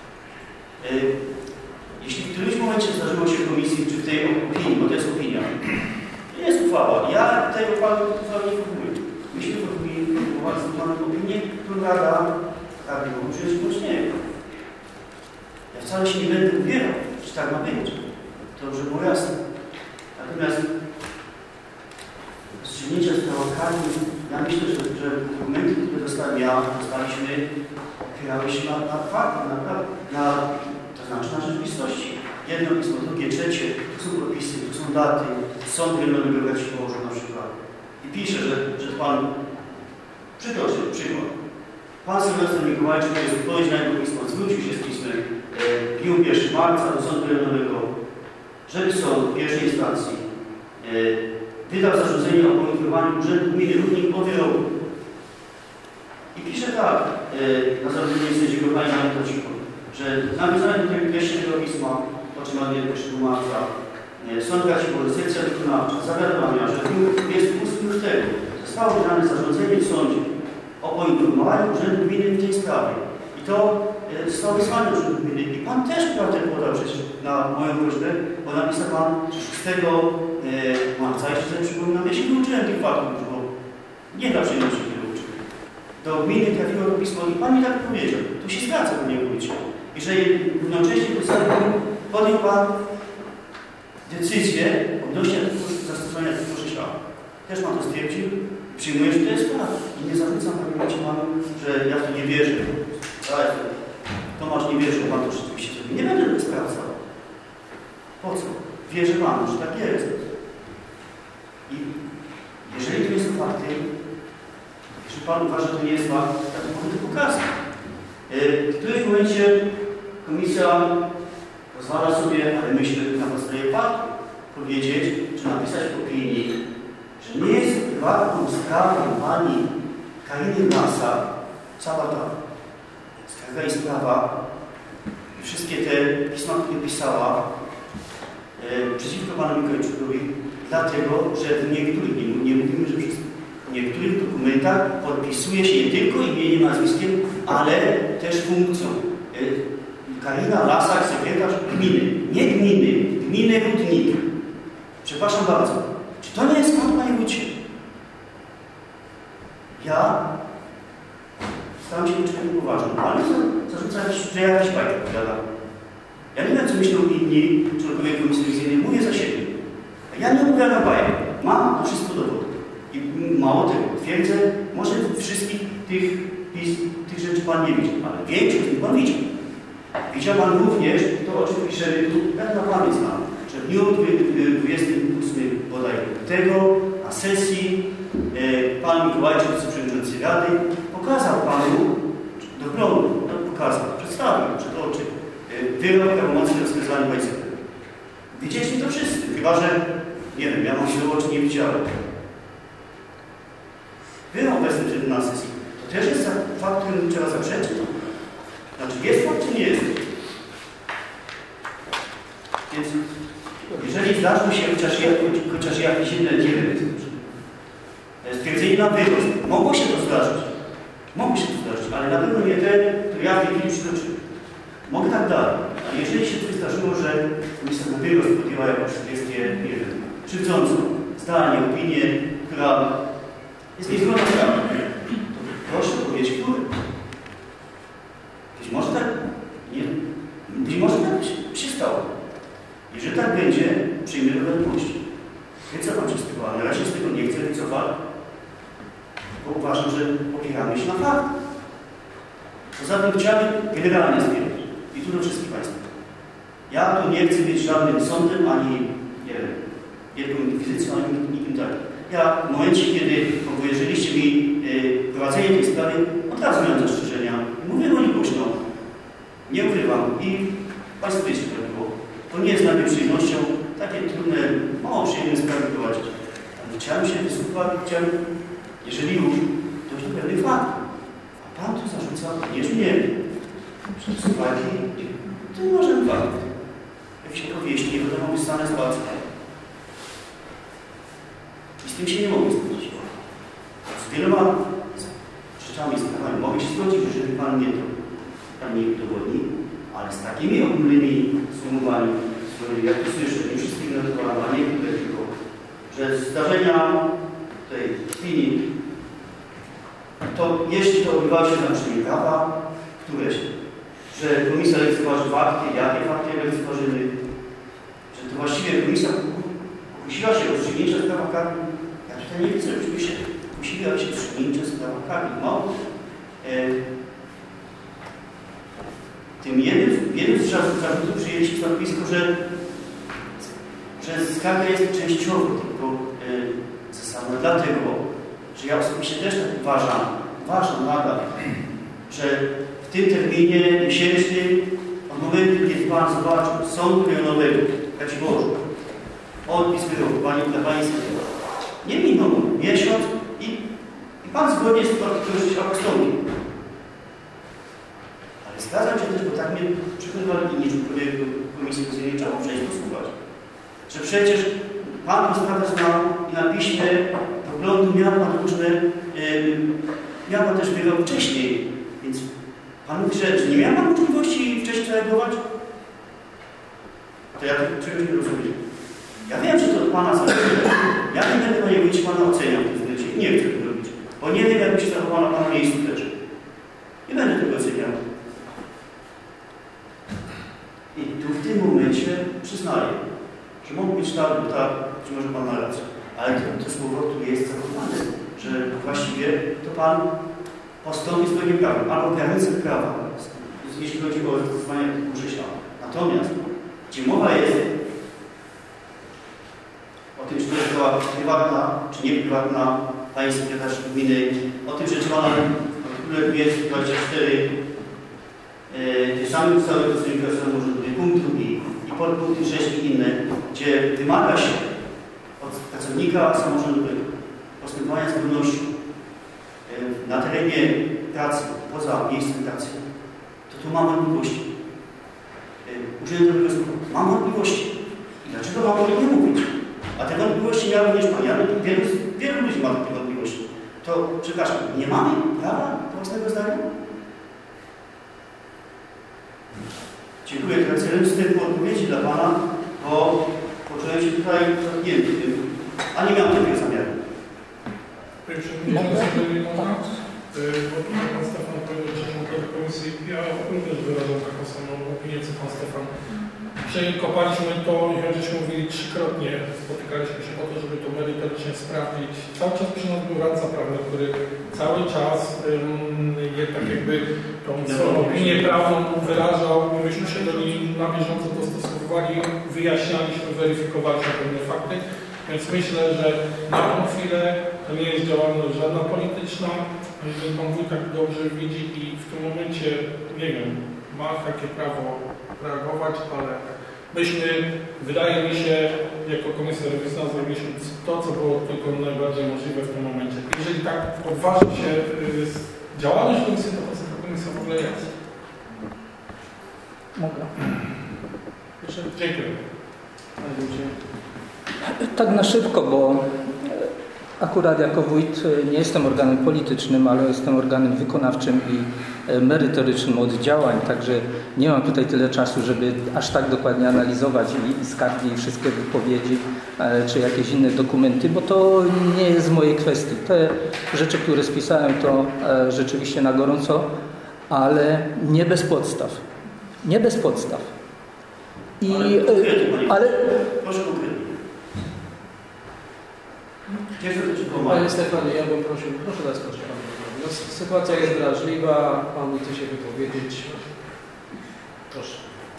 Jeśli w którymś momencie zdarzyło się w komisji, czy w tej opinii, bo to jest opinia, to nie jest uchwała. Ja tej uchwały nie formułuję. Myśmy formułowali opinię, którą Rada przyjąć bądź nie. Ja wcale się nie będę ubierał, czy tak ma być. To już było jasne. Natomiast rozstrzygnięcia z prawokami, ja myślę, że dokumenty, które dostaliśmy, opierały się na faktach, to znaczy na rzeczywistości. Jedno pismo, drugie, trzecie, to są podpisy, to są daty, sąd rejonowy wybrać się położył na przykład. I pisze, że Pan, przytoczę przykład. Pan Sylwester Mikołajczyk, to jest odpowiedź na jego pismo, zwrócił się z pismem w dniu 1 marca do sądu rejonowego, żeby sąd w pierwszej instancji wydał zarządzenie o poinformowaniu Urzędu Gminy Rudnik o wyroku. I pisze tak, na zarządzenie sędziego Pani Anatolczyku, że nawiązanie do tego pierwszego pisma, o czym mam 1 marca, Sąd Raciborski, sekcja wykonawcza, zawiadamia, że w dniu 28 lutego zostało wydane zarządzenie w sądzie o poinformowaniu Urzędu Gminy w tej sprawie. I to zostało wysłane do Urzędu Gminy. I Pan też prawdę podał przecież na moją prośbę, bo napisał Pan 6 marca, jeszcze sobie przypominam, ja się wyuczyłem tych faktów, bo nie dla przyjemności nie wyuczyłem. Do gminy trafiło to pismo i Pan mi tak powiedział. Tu się zgadza, Panie Wójcie. I że równocześnie podjął Pan decyzję odnośnie zastosowania tego 6 lat. Też Pan to stwierdził, przyjmuję, że to jest tak. I nie zarzucam Panie Wójcie Panu, że ja w to nie wierzę. Ale Tomasz nie wierzy, że Pan to rzeczywiście zrobi. Nie będę tego sprawdzał. Po co? Wierzę Panu, że tak jest. I jeżeli to nie są fakty, jeżeli Pan uważa, że to nie jest fakt, to mogę to pokazać. W którymś momencie komisja pozwala sobie, ale myślę, na podstawie faktu powiedzieć, czy napisać w opinii, że nie jest prywatną sprawę pani Kariny Lasak, cała ta skarga i sprawa, wszystkie te pisma, które pisała przeciwko panu Mikołajczykowi, dlatego, że w niektórych, nie mówimy, że wszystkich, w niektórych dokumentach podpisuje się nie tylko imieniem, nazwiskiem, ale też funkcją. Karina Lasak, sekretarz gminy. Nie gminy, gminy Rudnik. Przepraszam bardzo. Czy to nie jest pan, panie wójcie? Ja staram się być poważny, ale zarzuca, że ja jakiś bajkę opowiadam. Ja nie wiem, co myślą inni członkowie Komisji Rewizyjnej. Mówię za siebie. Ja nie opowiadam bajek. Mam to wszystko dowód. I mało tego, twierdzę, może wszystkich tych rzeczy pan nie widział, ale większość z nich pan widział. Widział pan również, to oczywiście, jak na pamięć znam, że w dniu 28 bodaj tego na sesji pan Mikołajczyk, wiceprzewodniczący Rady, pokazał panu do prądu, pokazał, przedstawił przed oczy wyrok prawomocny rozkazania państwowego. Widzieliśmy to wszyscy, chyba że, nie wiem, ja mam się do oczu nie widziałem. Wyrok obecny przed na sesji. To też jest fakt, którym trzeba zaprzeczyć. Znaczy, jest fakt, czy nie jest? Więc jeżeli zdarzył się chociaż jakieś inne dzieły, stwierdzenie na wyrost, mogło się to zdarzyć. Mogło się to zdarzyć, ale na pewno nie te, które ja w tej chwili przytoczyłem. Mogę tak dalej. A jeżeli się coś zdarzyło, że komisja na wyrost podjęła jakąś kwestię, nie wiem, krzywdzącą, zdanie, opinię, która jest niezgodna z prawem, to proszę powiedzieć, który. Być może tak, nie, być może tak się stało. Jeżeli tak będzie, przyjmiemy do wiadomości. Wycofam się z tego, ale na razie z tego nie chcę wycofać, bo uważam, że opieramy się na fakt. Poza tym chciałbym generalnie stwierdzić, i tu do wszystkich Państwa. Ja tu nie chcę być żadnym sądem, ani, nie wiem, wielką inkwizycją, ani nikim takim. Ja w momencie, kiedy powierzyliście mi prowadzenie tej sprawy, od razu miałem zastrzeżenia. Mówię o nich głośno. Nie ukrywam. I Państwo wiecie, jak było. To nie jest najpierw przyjemnością takie trudne, mało przyjemne sprawy prowadzić. Ale chciałem się wysłuchać, chciałem, jeżeli już, dojść do pewnych faktów. A Pan tu zarzuca, nie mnie. Słuchaj, to nie możemy fakt. Jakieś opowieści, nie wiadomo, wystane z palca. I z tym się nie mogę zgodzić. Z wieloma rzeczami, sprawami mogę się zgodzić, jeżeli Pan mnie udowodni, ale z takimi ogólnymi sumowami, jak to słyszę, nie wszystkich notowałem, a nie tylko, że zdarzenia tej chwili, to jeśli to odbywało się na przykład prawa, któreś, że komisja lekceważy fakty, jakie fakty lekceważymy, że to właściwie komisja pokusiła się o rozstrzygnięcie spraw karnych. Ja tutaj nie widzę, żebyśmy się pokusili o rozstrzygnięcie spraw karnych. No, tym jednym z zarzutów przyjęliśmy stanowisko, że skarga jest częściowo tylko zasadna, dlatego, że ja osobiście też tak uważam nadal, że w tym terminie miesięcznym, od momentu, kiedy Pan zobaczył sądu rejonowego w Raciborzu, odpis wyroku dla Państwa, nie minął miesiąc i Pan zgodnie z tym artykułem postąpił. Ale zgadzam się też, bo tak mnie przekonywali inni członkowie Komisji Rewizyjnej, trzeba przejść posłuchać. Że przecież Pan tę sprawę znał i na piśmie poglądu miał Pan różne, miał Pan też wyrok wcześniej, więc Pan mówi, że nie miał Pan możliwości wcześniej zareagować? To ja czegoś nie rozumiem. Ja wiem, że to od Pana zależy. Ja nie będę, Panie Wójcie, Pana oceniał w tym względzie. Nie chcę tego robić. Bo nie wiem, jakby się zachowano na Pana miejscu też. Nie będę tego oceniał. I tu w tym momencie przyznaję, że mogą być tak, bo tak, być może Pan ma rację. Ale to słowo tu jest zachowane, że właściwie to Pan postąpi zgodnie prawem, albo granice prawa, jeśli chodzi o zastosowanie Grześla. Natomiast, gdzie mowa jest o tym, czy to jest była prywatna, czy nie prywatna, Pani sekretarz gminy, o tym, że trzeba na artykule 224 tych samych ustawy o stosunku samorządowej, punkt drugi i podpunkty 6 i inne, gdzie wymaga się od pracownika samorządowego postępowania z wolnością na terenie pracy, poza miejscem pracy, to tu mam wątpliwości. Urzędnik mam wątpliwości. I dlaczego mam o tym nie mówić? A te wątpliwości miały również Pan. Wielu ludzi ma takie wątpliwości. To, przepraszam, nie mamy prawa do własnego zdania? Dziękuję celem wstępu odpowiedzi dla Pana, bo poczułem się tutaj dotknięty tym, a nie miałem takiego zamiaru. Panie Przewodniczący, jeżeli można, bo Pan Stefan powiedział, że do komisji, ja również wyrażam taką samą opinię, co Pan Stefan. Jeżeli kopaliśmy to, jak żeśmy mówili trzykrotnie, spotykaliśmy się po to, żeby to merytorycznie sprawdzić. Cały czas przy nas był radca prawny, który cały czas tak jakby tą swoją opinię prawną wyrażał. Myśmy się do niej na bieżąco dostosowywali, wyjaśnialiśmy, weryfikowaliśmy pewne fakty. Więc myślę, że na tą chwilę to nie jest działalność żadna polityczna. Jeżeli Pan Wójtak dobrze widzi i w tym momencie, nie wiem, ma takie prawo reagować, ale myśmy, wydaje mi się, jako komisja rewizyjna zrobiliśmy to, co było tylko najbardziej możliwe w tym momencie. Jeżeli tak odważy się działalność komisji, to po co ta komisja w ogóle jest? Mogę. Dziękuję. Tak na szybko, bo akurat jako wójt nie jestem organem politycznym, ale jestem organem wykonawczym i merytorycznym od działań, także nie mam tutaj tyle czasu, żeby aż tak dokładnie analizować i skargi, i wszystkie wypowiedzi, czy jakieś inne dokumenty, bo to nie jest z mojej kwestii. Te rzeczy, które spisałem, to rzeczywiście na gorąco, ale nie bez podstaw. Nie bez podstaw. Ale Panie Stefanie, ja bym prosił, proszę dać proszę Panu. No, sytuacja jest drażliwa, Pan chce się wypowiedzieć. Proszę.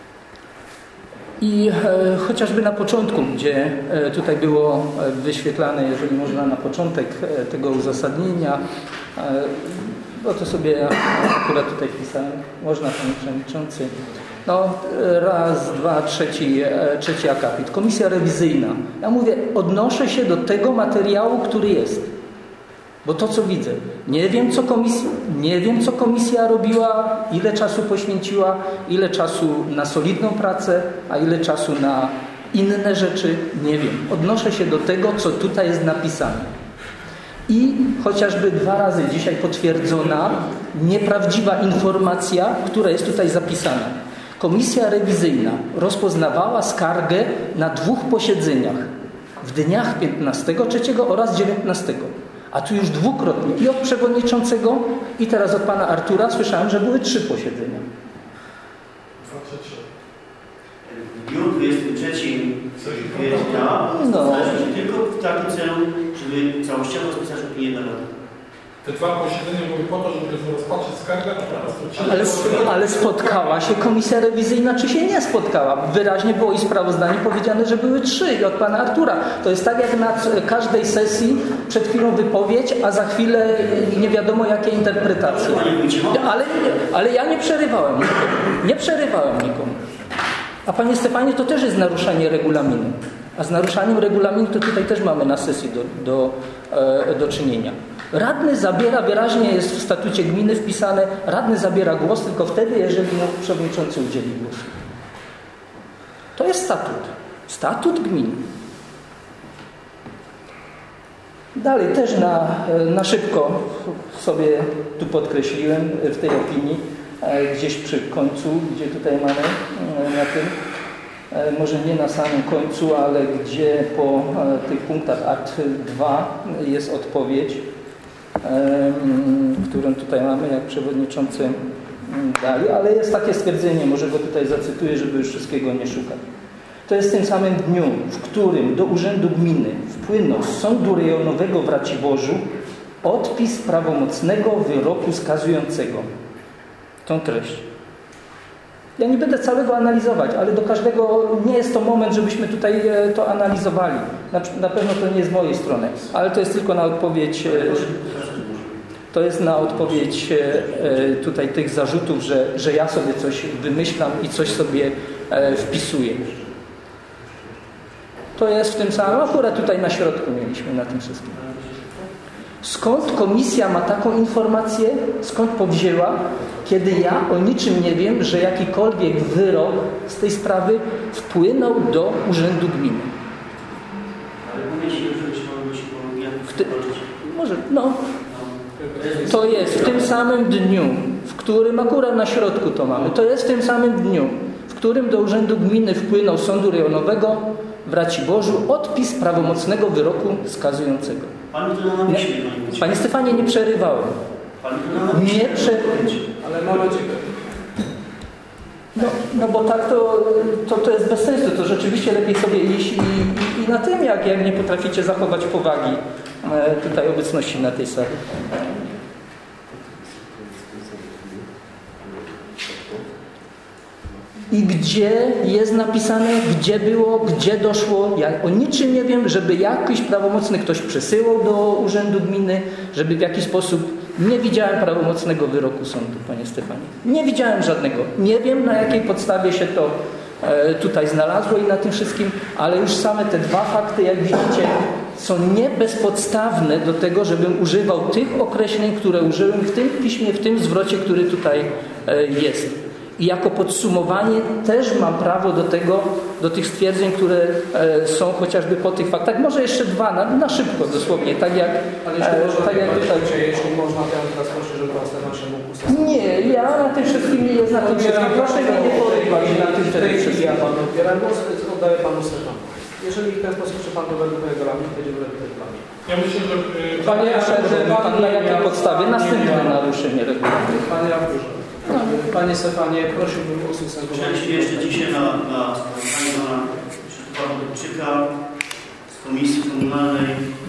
I chociażby na początku, gdzie tutaj było wyświetlane, jeżeli można, na początek tego uzasadnienia, bo to sobie akurat tutaj pisałem, można, Panie Przewodniczący. No, raz, dwa, trzeci akapit. Komisja rewizyjna. Ja mówię, odnoszę się do tego materiału, który jest. Bo to, co widzę, nie wiem, co komisja robiła, ile czasu poświęciła, ile czasu na solidną pracę, a ile czasu na inne rzeczy, nie wiem. Odnoszę się do tego, co tutaj jest napisane. I chociażby 2 razy dzisiaj potwierdzona nieprawdziwa informacja, która jest tutaj zapisana. Komisja rewizyjna rozpoznawała skargę na 2 posiedzeniach. W dniach 15/3 oraz 19. A tu już dwukrotnie i od przewodniczącego, i teraz od pana Artura słyszałem, że były 3 posiedzenia. W dniu 23 kwietnia znaleźliśmy się tylko w takim celu, żeby całościowo spisać opinię na radę. Te 2 posiedzenia były po to, żeby rozpatrzyć skargę, ale spotkała się komisja rewizyjna, czy się nie spotkała? Wyraźnie było i w sprawozdaniu powiedziane, że były 3 i od pana Artura. To jest tak jak na każdej sesji, przed chwilą wypowiedź, a za chwilę nie wiadomo jakie interpretacje. Ale ja nie przerywałem nikomu. Nie przerywałem nikomu. A panie Stefanie, to też jest naruszenie regulaminu. A z naruszaniem regulaminu to tutaj też mamy na sesji do czynienia. Radny zabiera, wyraźnie jest w statucie gminy wpisane, radny zabiera głos tylko wtedy, jeżeli mu przewodniczący udzieli głosu. To jest statut. Statut gminy. Dalej też na szybko sobie tu podkreśliłem w tej opinii, gdzieś przy końcu, gdzie tutaj mamy na tym, może nie na samym końcu, ale gdzie po tych punktach art 2 jest odpowiedź, którą tutaj mamy, jak przewodniczący dali, ale jest takie stwierdzenie, może go tutaj zacytuję, żeby już wszystkiego nie szukać. To jest w tym samym dniu, w którym do Urzędu Gminy wpłynął z Sądu Rejonowego w Raciborzu odpis prawomocnego wyroku skazującego tą treść. Ja nie będę całego analizować, ale do każdego nie jest to moment, żebyśmy tutaj to analizowali. Na pewno to nie jest z mojej strony, ale to jest tylko na odpowiedź. To jest na odpowiedź tutaj tych zarzutów, że ja sobie coś wymyślam i coś sobie wpisuję. To jest w tym samym, akurat tutaj na środku mieliśmy na tym wszystkim. Skąd komisja ma taką informację? Skąd powzięła? Kiedy ja o niczym nie wiem, że jakikolwiek wyrok z tej sprawy wpłynął do Urzędu Gminy. Ale mówicie, że trzeba być może, to jest w tym samym dniu, w którym akurat na środku to mamy, to jest w tym samym dniu, w którym do Urzędu Gminy wpłynął Sądu Rejonowego w Raciborzu odpis prawomocnego wyroku skazującego. Pan to na myśli, Panie Stefanie, nie przerywałem. Pan to na myśli. Nie przerywałem. Ale momencik. No bo tak to jest bez sensu. To rzeczywiście lepiej sobie iść i na tym, jak nie potraficie zachować powagi tutaj obecności na tej sali. I gdzie jest napisane, gdzie było, gdzie doszło. Ja o niczym nie wiem, żeby jakiś prawomocny ktoś przesyłał do Urzędu Gminy, żeby w jakiś sposób... Nie widziałem prawomocnego wyroku sądu, panie Stefanie. Nie widziałem żadnego. Nie wiem, na jakiej podstawie się to tutaj znalazło i na tym wszystkim, ale już same te dwa fakty, jak widzicie, są nie bezpodstawne do tego, żebym używał tych określeń, które użyłem w tym piśmie, w tym zwrocie, który tutaj jest. I jako podsumowanie też mam prawo do tych stwierdzeń, które są chociażby po tych faktach. Może jeszcze dwa, na szybko dosłownie, tak jak tutaj. Jeśli można, to ja teraz proszę, żeby pan Stefan się mógł ustawić. Nie, ja na tym wszystkim nie jest na tym wszystkim. Proszę mnie nie porywać na tym wszystkim. Ja panu odbieram głos, oddaję panu Stefanu. Jeżeli w ten sposób, że pan to według mojego regulaminu, będziemy respektowali. Ja myślę, że... Pan na jakiej podstawie? Następne naruszenie regulaminu. Panie Arturze. Panie Stefanie, prosiłbym o ustosunkowanie. Chciałem się jeszcze dzisiaj na spotkaniu pana Krzysztofa Wodczyka z Komisji Komunalnej.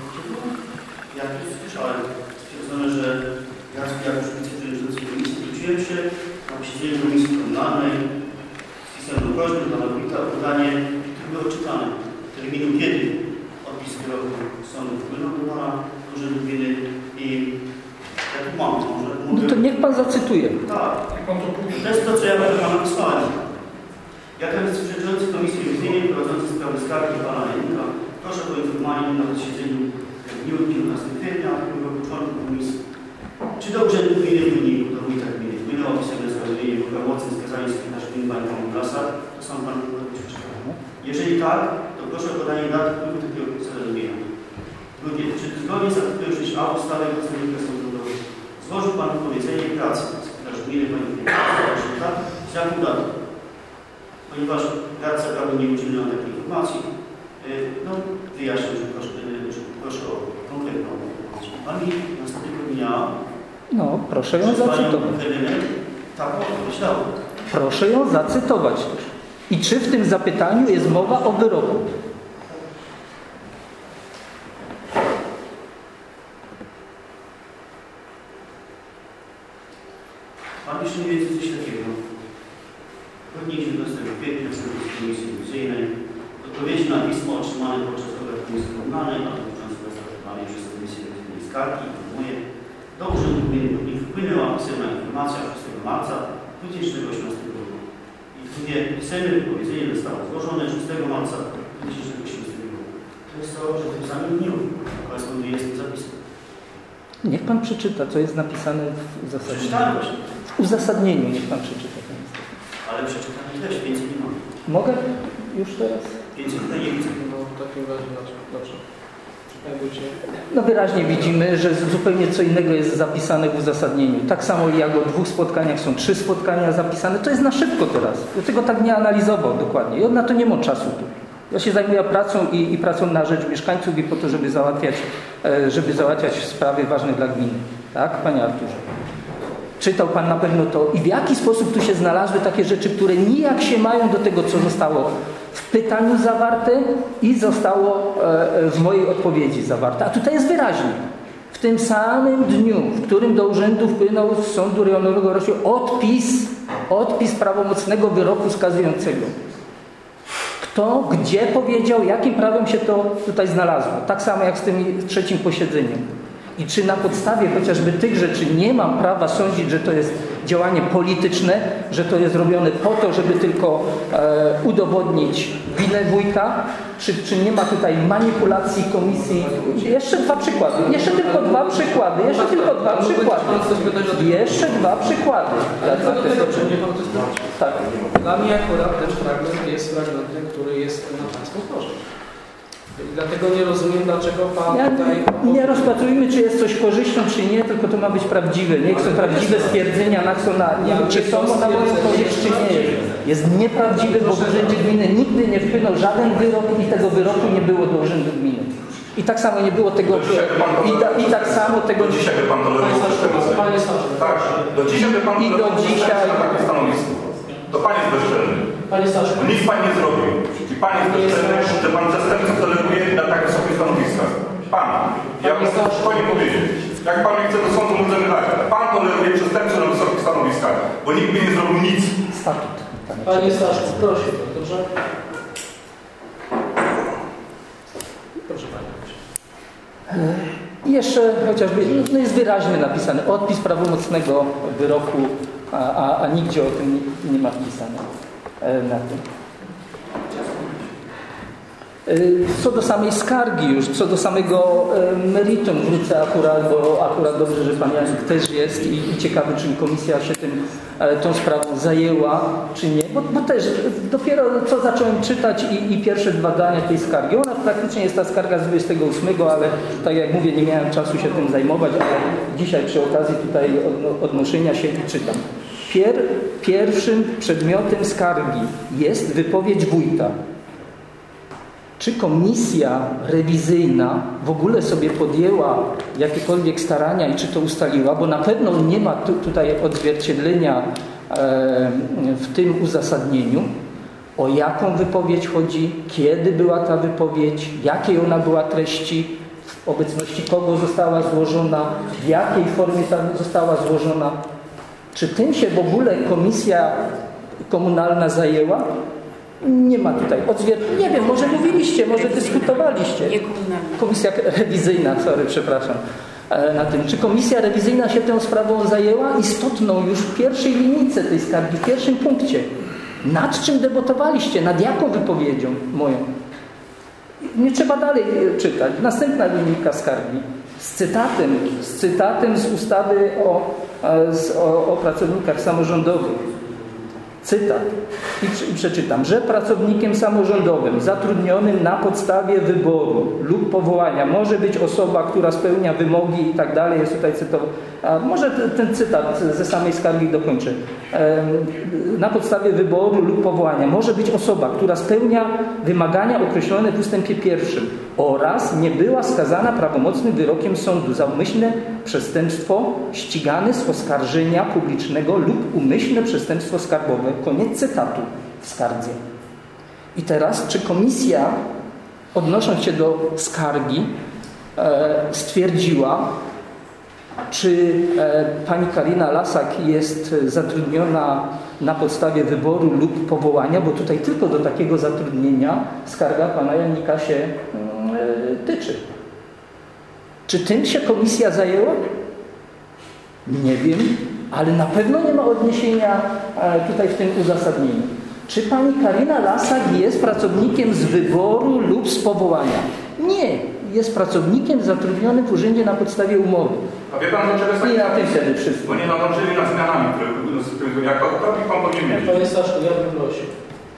Jak już słyszałem, stwierdzono, że ja jako wiceprzewodniczący komisji zwróciłem się na posiedzeniu Komisji Komunalnej z pisemną prośbą do pana wójta o podanie, które było czytane, terminu, kiedy odpis wyroku sądu wpłynął do pana Urzędu Gminy i jak mam, może... No to niech pan zacytuje. Tak, to jest to, co ja będę pana wysłać. Jako wiceprzewodniczący Komisji Rewizyjnej prowadzący sprawy skargi pana Janika, proszę o poinformowanie na posiedzeniu w dniu 19 kwietnia w członku komisji. Czy do Urzędu Gminy Górników, do wójta gminy wpłynęło opisane sprawozdanie o prawomocnym skazaniu sekretarza gminy Pani Komplasa? To sam pan przeczytał. Jeżeli tak, to proszę o podanie daty wpływu takiego zawiadomienia. Drugie, czy zgodnie z artykułem 6a ustawy o pracownikach sądowego złożył pan wypowiedzenie pracy sekretarz gminy Pani Komplasa z jaką datą? Ponieważ radca prawo nie udzielił nam takiej informacji, wyjaśniam, że proszę o konkretną odpowiedź. Pani następnego dnia... No, proszę ją zacytować. Tak, określała. Proszę ją zacytować też. I czy w tym zapytaniu jest mowa o wyroku? Pan jeszcze nie wie coś takiego. Dnia 19 kwietnia w Komisji Rewizyjnej odpowiedzi na pismo otrzymane podczas obrad Komisji Komunalnej, a dotyczące zastosowanej przez Komisję Rewizyjnej skargi, informuje, do Urzędu Gminy Górnik wpłynęła pisemna informacja 6 marca 2018 roku. I pisemne wypowiedzenie zostało złożone 6 marca 2018 roku. To jest to, że w tym samym dniu koresponduje z tym zapisem. Niech pan przeczyta, co jest napisane w uzasadnieniu. Przeczytałem właśnie. W uzasadnieniu niech pan przeczyta. Ale przeczytanie też, więcej nie mam. Mogę już teraz? Więcej tutaj nie widzę. No w takim razie dobrze. No wyraźnie widzimy, że zupełnie co innego jest zapisane w uzasadnieniu. Tak samo jak o 2 spotkaniach są 3 spotkania zapisane. To jest na szybko teraz. Ja tego tak nie analizował dokładnie. I on na to nie ma czasu tu. Ja się zajmuję pracą i pracą na rzecz mieszkańców i po to, żeby załatwiać sprawy ważne dla gminy. Tak, panie Arturze? Czytał pan na pewno to. I w jaki sposób tu się znalazły takie rzeczy, które nijak się mają do tego, co zostało w pytaniu zawarte i zostało w mojej odpowiedzi zawarte. A tutaj jest wyraźnie. W tym samym dniu, w którym do urzędu wpłynął z Sądu Rejonowego odpis prawomocnego wyroku skazującego. Kto, gdzie powiedział, jakim prawem się to tutaj znalazło. Tak samo jak z tym 3. posiedzeniem. I czy na podstawie chociażby tych rzeczy nie mam prawa sądzić, że to jest działanie polityczne, że to jest robione po to, żeby tylko udowodnić winę wójta, czy nie ma tutaj manipulacji komisji. Jeszcze dwa przykłady. Jeszcze tylko dwa przykłady. Tak. Dla mnie akurat ten fragment jest fragmentem, który jest na Pańską korzyść. I dlatego nie rozumiem, dlaczego Pan tutaj... Nie rozpatrujmy, czy jest coś korzyścią, czy nie, tylko to ma być prawdziwe. Niech są prawdziwe stwierdzenia, czy są na moją korzyść, czy nie jest. Jest nieprawdziwy, bo w Urzędzie Gminy nigdy nie wpłynął żaden wyrok i tego wyroku nie było do Urzędu Gminy. I tak samo nie było tego... I tak samo tego... Do dzisiaj by Pan tolerował tak, do dzisiaj by Pan tolerował takie stanowisko. To Pan jest bezczelny. Panie Stasiu. Nic Pan nie zrobił. I Pan jest bezczelny, że Pan przestępców toleruje na tak wysokich stanowiskach. Pan. Ja bym chciał spokojnie powiedzieć. Jak Pan nie chce do sądu, możemy dać. Pan toleruje przestępców na wysokich stanowiskach, bo nikt by nie zrobił nic. Statut. Panie Stasiu, proszę, dobrze? Proszę Panie. I jeszcze chociażby, no jest wyraźnie napisane, odpis prawomocnego wyroku, a nigdzie o tym nie ma wpisane na tym. Co do samej skargi już, co do samego meritum wrócę akurat, bo akurat dobrze, że Pan Janek też jest i ciekawy, czy komisja się tą sprawą zajęła, czy nie, bo też dopiero co zacząłem czytać i pierwsze dwa zdania tej skargi. Ona praktycznie jest ta skarga z 28, ale tak jak mówię, nie miałem czasu się tym zajmować, ale dzisiaj przy okazji tutaj odnoszenia się i czytam. Pierwszym przedmiotem skargi jest wypowiedź wójta. Czy komisja rewizyjna w ogóle sobie podjęła jakiekolwiek starania i czy to ustaliła, bo na pewno nie ma tutaj odzwierciedlenia w tym uzasadnieniu, o jaką wypowiedź chodzi, kiedy była ta wypowiedź, jakiej ona była treści, w obecności kogo została złożona, w jakiej formie ta została złożona. Czy tym się w ogóle komisja komunalna zajęła? Nie ma tutaj nie wiem, może mówiliście, może dyskutowaliście. Komisja rewizyjna, przepraszam. Na tym. Czy komisja rewizyjna się tą sprawą zajęła? Istotną już w pierwszej linijce tej skargi, w pierwszym punkcie. Nad czym debatowaliście? Nad jaką wypowiedzią moją? Nie trzeba dalej czytać. Następna linijka skargi. Z cytatem z ustawy o pracownikach samorządowych. Cytat. I przeczytam, że pracownikiem samorządowym zatrudnionym na podstawie wyboru lub powołania może być osoba, która spełnia wymogi i tak dalej, jest tutaj cytował. Może ten cytat ze samej skargi dokończę. Na podstawie wyboru lub powołania może być osoba, która spełnia wymagania określone w ustępie 1 oraz nie była skazana prawomocnym wyrokiem sądu za umyślne przestępstwo ścigane z oskarżenia publicznego lub umyślne przestępstwo skarbowe. Koniec cytatu w skardze. I teraz, czy komisja, odnosząc się do skargi, stwierdziła, czy pani Karina Lasak jest zatrudniona na podstawie wyboru lub powołania, bo tutaj tylko do takiego zatrudnienia skarga pana Janika się tyczy. Czy tym się komisja zajęła? Nie wiem, ale na pewno nie ma odniesienia tutaj w tym uzasadnieniu. Czy pani Karina Lasak jest pracownikiem z wyboru lub z powołania? Nie, jest pracownikiem zatrudnionym w urzędzie na podstawie umowy. A wie pan, dlaczego jest i na tym wtedy wszystko. Bo nie nadążyli nad zmianami, które jak pan powinien mieć. Panie Staszku, ja bym prosił.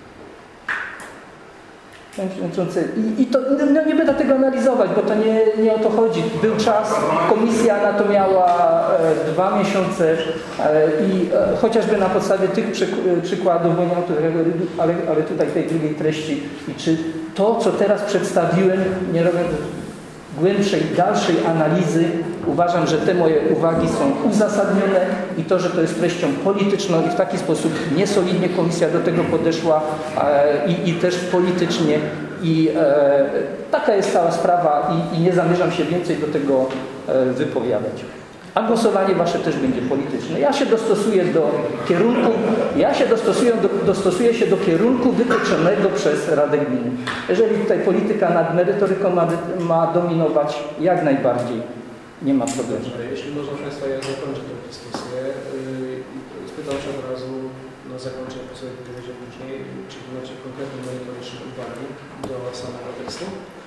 I to nie będę tego analizować, bo to nie o to chodzi. Był czas, komisja na to miała 2 miesiące i chociażby na podstawie tych przykładów, bo nie mam tutaj, ale tutaj tej drugiej treści i czy to, co teraz przedstawiłem, nie robiąc głębszej, dalszej analizy, uważam, że te moje uwagi są uzasadnione i to, że to jest treścią polityczną i w taki sposób niesolidnie komisja do tego podeszła i też politycznie i taka jest cała sprawa i nie zamierzam się więcej do tego wypowiadać. A głosowanie wasze też będzie polityczne. Ja się dostosuję do kierunku, dostosuję się do kierunku wytyczonego przez Radę Gminy. Jeżeli tutaj polityka nad merytoryką ma dominować, jak najbardziej Nie ma problemu. Jeśli można Państwa, ja zakończę tę dyskusję. Spytam się od razu na zakończenie, po sobie powiedział później, czy macie konkretne merytoryczne uwagi do samego tekstu?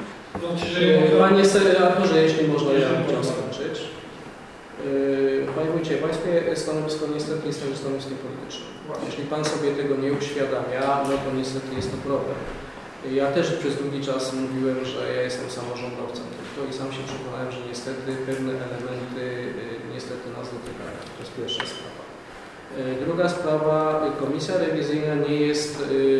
Panie Arturze, jeśli można, ja chciałem skończyć. Panie Wójcie, Pańskie stanowisko niestety jest stanowiskiem politycznym. Jeśli Pan sobie tego nie uświadamia, no to niestety jest to problem. Ja też przez długi czas mówiłem, że ja jestem samorządowcem tylko i sam się przekonałem, że niestety pewne elementy niestety nas dotykają. To jest pierwsza sprawa. Druga sprawa, komisja rewizyjna nie jest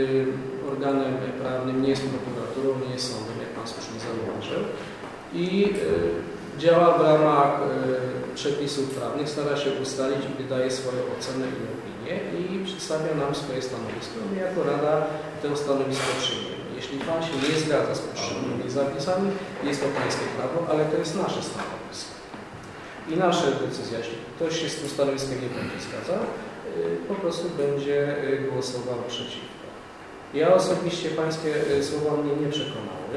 organem prawnym, nie jest prokuraturą, nie jest sądem, jak Pan słusznie zauważył. I działa w ramach przepisów prawnych, stara się ustalić, wydaje swoją ocenę i opinię i przedstawia nam swoje stanowisko. My jako Rada to stanowisko przyjmiemy. Jeśli Pan się nie zgadza z poszczególnymi zapisami, jest to Pańskie prawo, ale to jest nasze stanowisko. I nasza decyzja, jeśli ktoś się z tym stanowiskiem nie będzie zgadzał, po prostu będzie głosował przeciwko. Ja osobiście Pańskie słowa mnie nie przekonały.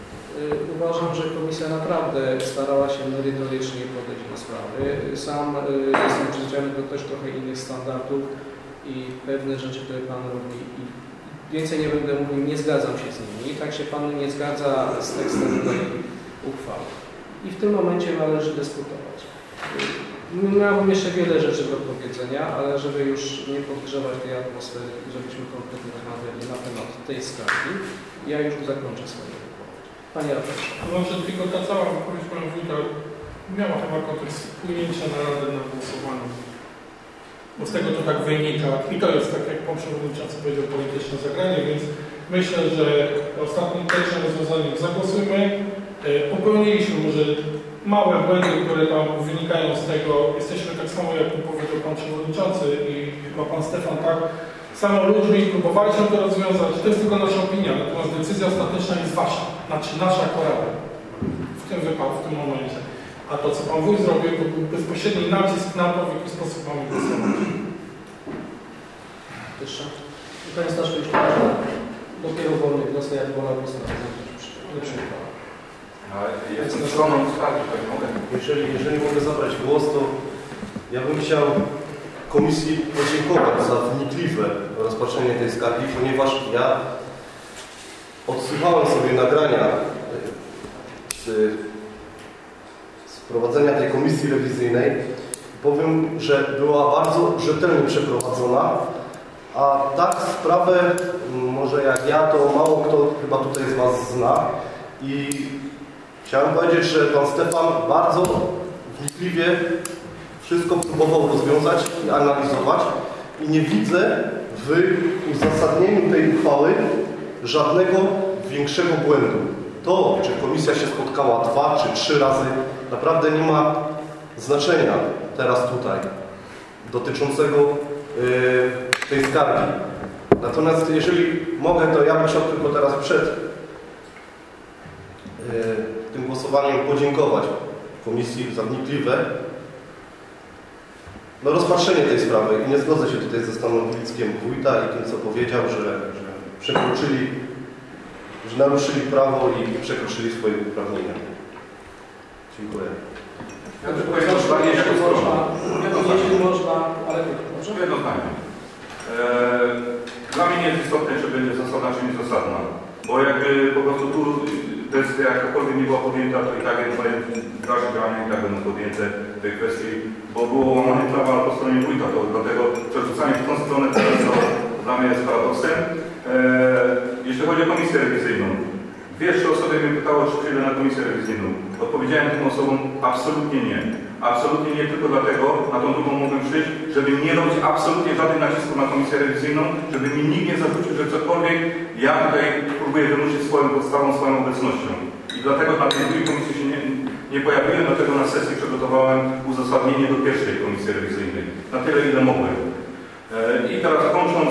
Uważam, że Komisja naprawdę starała się merytorycznie podejść do sprawy. Sam jestem przyzwyczajony do też trochę innych standardów i pewne rzeczy, które Pan robi, i więcej nie będę mówił, nie zgadzam się z nimi. Tak się Pan nie zgadza z tekstem tej uchwały. I w tym momencie należy dyskutować. Miałbym jeszcze wiele rzeczy do powiedzenia, ale żeby już nie podgrzewać tej atmosfery, żebyśmy konkretnie rozmawiali na temat tej skargi, ja już zakończę swoje wypowiedź. Panie Arturze. Może tylko ta cała wypowiedź Pana Wójta miała chyba kontekst wpłynięcia na Radę na głosowanie. Bo z tego to tak wynika. I to jest, tak jak Pan Przewodniczący powiedział, polityczne zagranie, więc myślę, że ostatnim pierwszym rozwiązaniem zagłosujmy. Popełniliśmy może małe błędy, które tam wynikają z tego. Jesteśmy tak samo, jak powiedział Pan Przewodniczący i chyba Pan Stefan, tak samo ludźmi próbowaliśmy to rozwiązać. To jest tylko nasza opinia, natomiast decyzja ostateczna jest Wasza, znaczy nasza jako Rada. W tym wypadku, w tym momencie. A to, co Pan Wójt zrobił, to był bezpośredni nacisk na to, w jaki sposób mamy głosować. Jeszcze? I Panie Staszku, jeśli można, dopiero wolny wniosek, jak wolał postanowić. Jestem stroną skargi, tak mogę. Jeżeli mogę zabrać głos, to ja bym chciał Komisji podziękować za wnikliwe rozpatrzenie tej skargi, ponieważ ja odsłuchałem sobie nagrania z prowadzenia tej komisji rewizyjnej. Powiem, że była bardzo rzetelnie przeprowadzona, a tak sprawę, może jak ja, to mało kto chyba tutaj z Was zna. I chciałem powiedzieć, że Pan Stefan bardzo wnikliwie wszystko próbował rozwiązać i analizować i nie widzę w uzasadnieniu tej uchwały żadnego większego błędu. To, czy komisja się spotkała 2 czy 3 razy, naprawdę nie ma znaczenia teraz tutaj dotyczącego tej skargi. Natomiast jeżeli mogę, to ja bym chciał tylko teraz przed tym głosowaniem podziękować Komisji za wnikliwe rozpatrzenie tej sprawy i nie zgodzę się tutaj ze stanowiskiem wójta i tym, co powiedział, że przekroczyli, że naruszyli prawo i przekroczyli swoje uprawnienia. Dziękuję. Ja tylko jedno zdanie, jeśli można, ale dobrze? Jedno zdanie. Dla mnie nie jest istotne, czy będzie zasadna, czy niezasadna. Bo jakby po prostu tu decyzja jakakolwiek nie była podjęta, to i tak moje dalsze działania i tak będą podjęte w tej kwestii, bo było łamanie prawa po stronie wójta, to dlatego przerzucanie w tą stronę teraz to dla mnie jest paradoksem. Jeśli chodzi o komisję rewizyjną, 2 osoby mnie pytało, czy przyjdę na komisję rewizyjną. Odpowiedziałem tym osobom absolutnie nie. Absolutnie nie, tylko dlatego, na tą drugą mogłem przyjść, żeby nie robić absolutnie żadnych nacisków na komisję rewizyjną, żeby mi nikt nie zarzucił, że cokolwiek ja tutaj próbuję wymusić swoją podstawą, swoją obecnością. I dlatego na tej drugiej komisji się nie pojawiłem, dlatego na sesji przygotowałem uzasadnienie do pierwszej komisji rewizyjnej. Na tyle, ile mogłem. I teraz kończąc,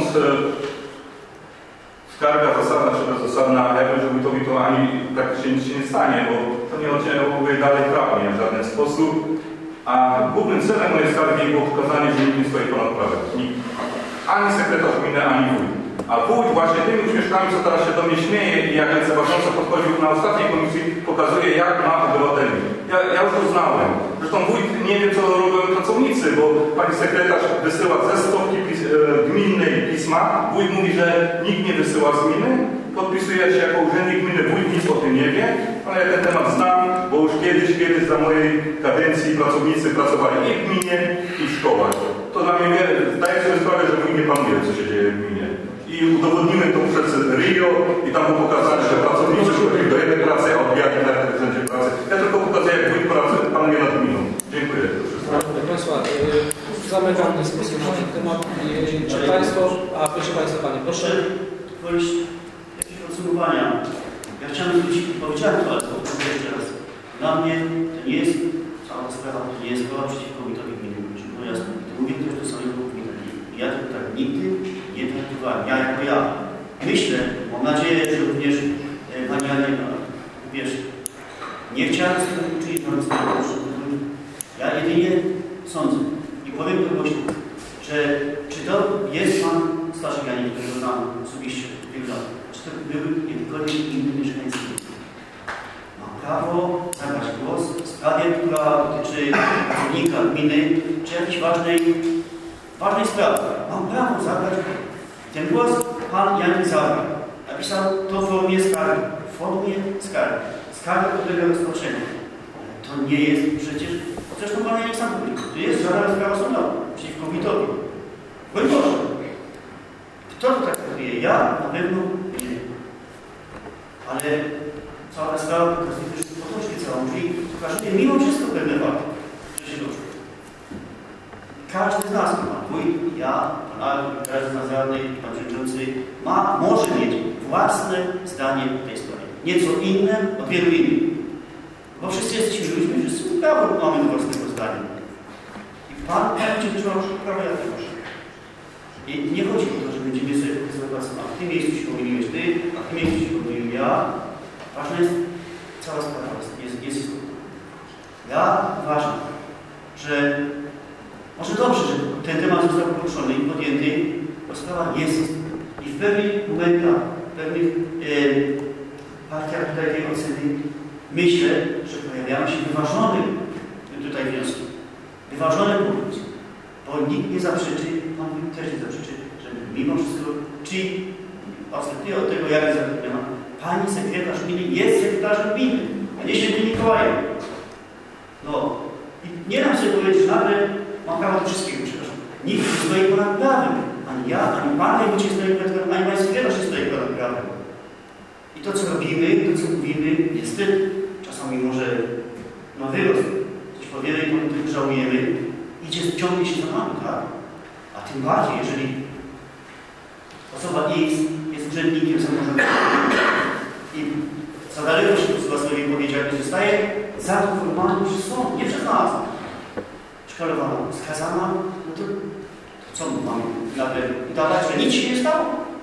skarga zasadna czy bezzasadna, ja wiem, że wójtowi to ani praktycznie nic się nie stanie, bo to nie odciąguje dalej prawnie w żaden sposób. A głównym celem mojej skargi było pokazanie, że nikt nie stoi ponad prawem. Nikt. Ani sekretarz gminy, ani wójt. A wójt właśnie tymi uśmieszkami, co teraz się do mnie śmieje i jak lekceważąco podchodził na ostatniej komisji, pokazuje, jak ma obywateli. Ja już to znałem. Zresztą wójt nie wie, co robią pracownicy, bo pani sekretarz wysyła ze stopki gminnej pisma. Wójt mówi, że nikt nie wysyła z gminy. Podpisuje się jako urzędnik gminy, wójt nic o tym nie wie, ale ja ten temat znam, bo już kiedyś za mojej kadencji pracownicy pracowali i w gminie, i w szkołach. To dla mnie zdaję sobie sprawę, że wójt nie panuje, co się dzieje w gminie. I udowodnimy to przez Rio i tam mu pokazali, że pracownicy chodzili do jednej pracy, a odbijali na urzędzie pracy. Ja tylko pokazuję, jak wójt panuje nad gminą. Dziękuję. Proszę Państwa, zamykam dyskusję na ten temat. Czy Państwo... proszę Państwa, Panie, proszę. Wolisz jakieś podsumowania. Ja chciałem zwrócić, powiedziałem to, ale to powiem jeszcze raz. Dla mnie to nie jest cała sprawa, to nie jest sprawa przeciwko wójtowi gminy. No jasne, to mówię też do samego wójta. Ja to tak nigdy nie traktowałem. Ja jako ja. Myślę, mam nadzieję, że również Pani Ania, wiesz, nie chciałem z tym uczynić na rozpoczęciu. Ja jedynie sądzę i powiem to głośno, że czy to jest Pan Staszek Janik, którego znam osobiście wiele lat, czy to były kiedykolwiek inni mieszkańcy. Mam prawo zabrać głos w sprawie, która dotyczy pracownika gminy, czy jakiejś ważnej sprawy. Mam prawo zabrać ten głos. Pan Janik zabrał. Napisał to w formie skargi. W formie skargi. Skarga podlega rozpatrzeniu. To nie jest przecież... Zresztą Pan Janik sam powiedział. To jest żadna sprawa sądowa przeciwko wójtowi. Broń Boże. Kto to tak traktuje? Ja na pewno nie. Ale cała ta sprawa pokazuje też potoczkę całą, czyli pokazuje mimo wszystko pewne fakty, że się doszło. Każdy z nas, Pan wójt, ja, Pan Artur, każdy z nas radny, Pan przewodniczący, może mieć własne zdanie w tej sprawie. Nieco inne od wielu innych. Bo wszyscy jesteśmy ludźmi, wszyscy prawo mamy do własnego zdania. I Pan będzie też miał prawo, ja też muszę. I nie chodzi o to, że będziemy sobie pokazywać, a w tym miejscu się pomyliłeś Ty, a w tym miejscu się pomyliłem ja. Ważna jest cała sprawa, jest istotna. Ja uważam, że może dobrze, że ten temat został poruszony i podjęty, bo sprawa jest i w pewnych momentach, w pewnych partiach tutaj tej oceny myślę, że pojawiają się wyważone tutaj wnioski, wyważone propozycje, bo nikt nie zaprzeczy, Pan też nie zaprzeczy, że mimo wszystko, czy odstępuje od tego, jak jest zatrudniona, Pani sekretarz gminy jest sekretarzem gminy, a nie świętym Mikołajem. No i nie dam sobie powiedzieć, że nagle mam prawo do wszystkiego, przepraszam. Nikt nie stoi ponad prawem. Ani ja, ani Pan nie stoi ponad prawem, ani Pani sekretarz nie stoi ponad prawem. I to, co robimy, to, co mówimy, niestety, czasami może na wyrost, coś powiemy i potem tylko żałujemy, ciągnie się za nami, tak? A tym bardziej, jeżeli osoba X jest urzędnikiem samorządu i za daleko się posuwa swoje wypowiedzi, jak zostaje za to formalnie przez sąd, nie przez nas, szkalowana, skazana, no to co mamy nagle udawać, że nic się nie stało?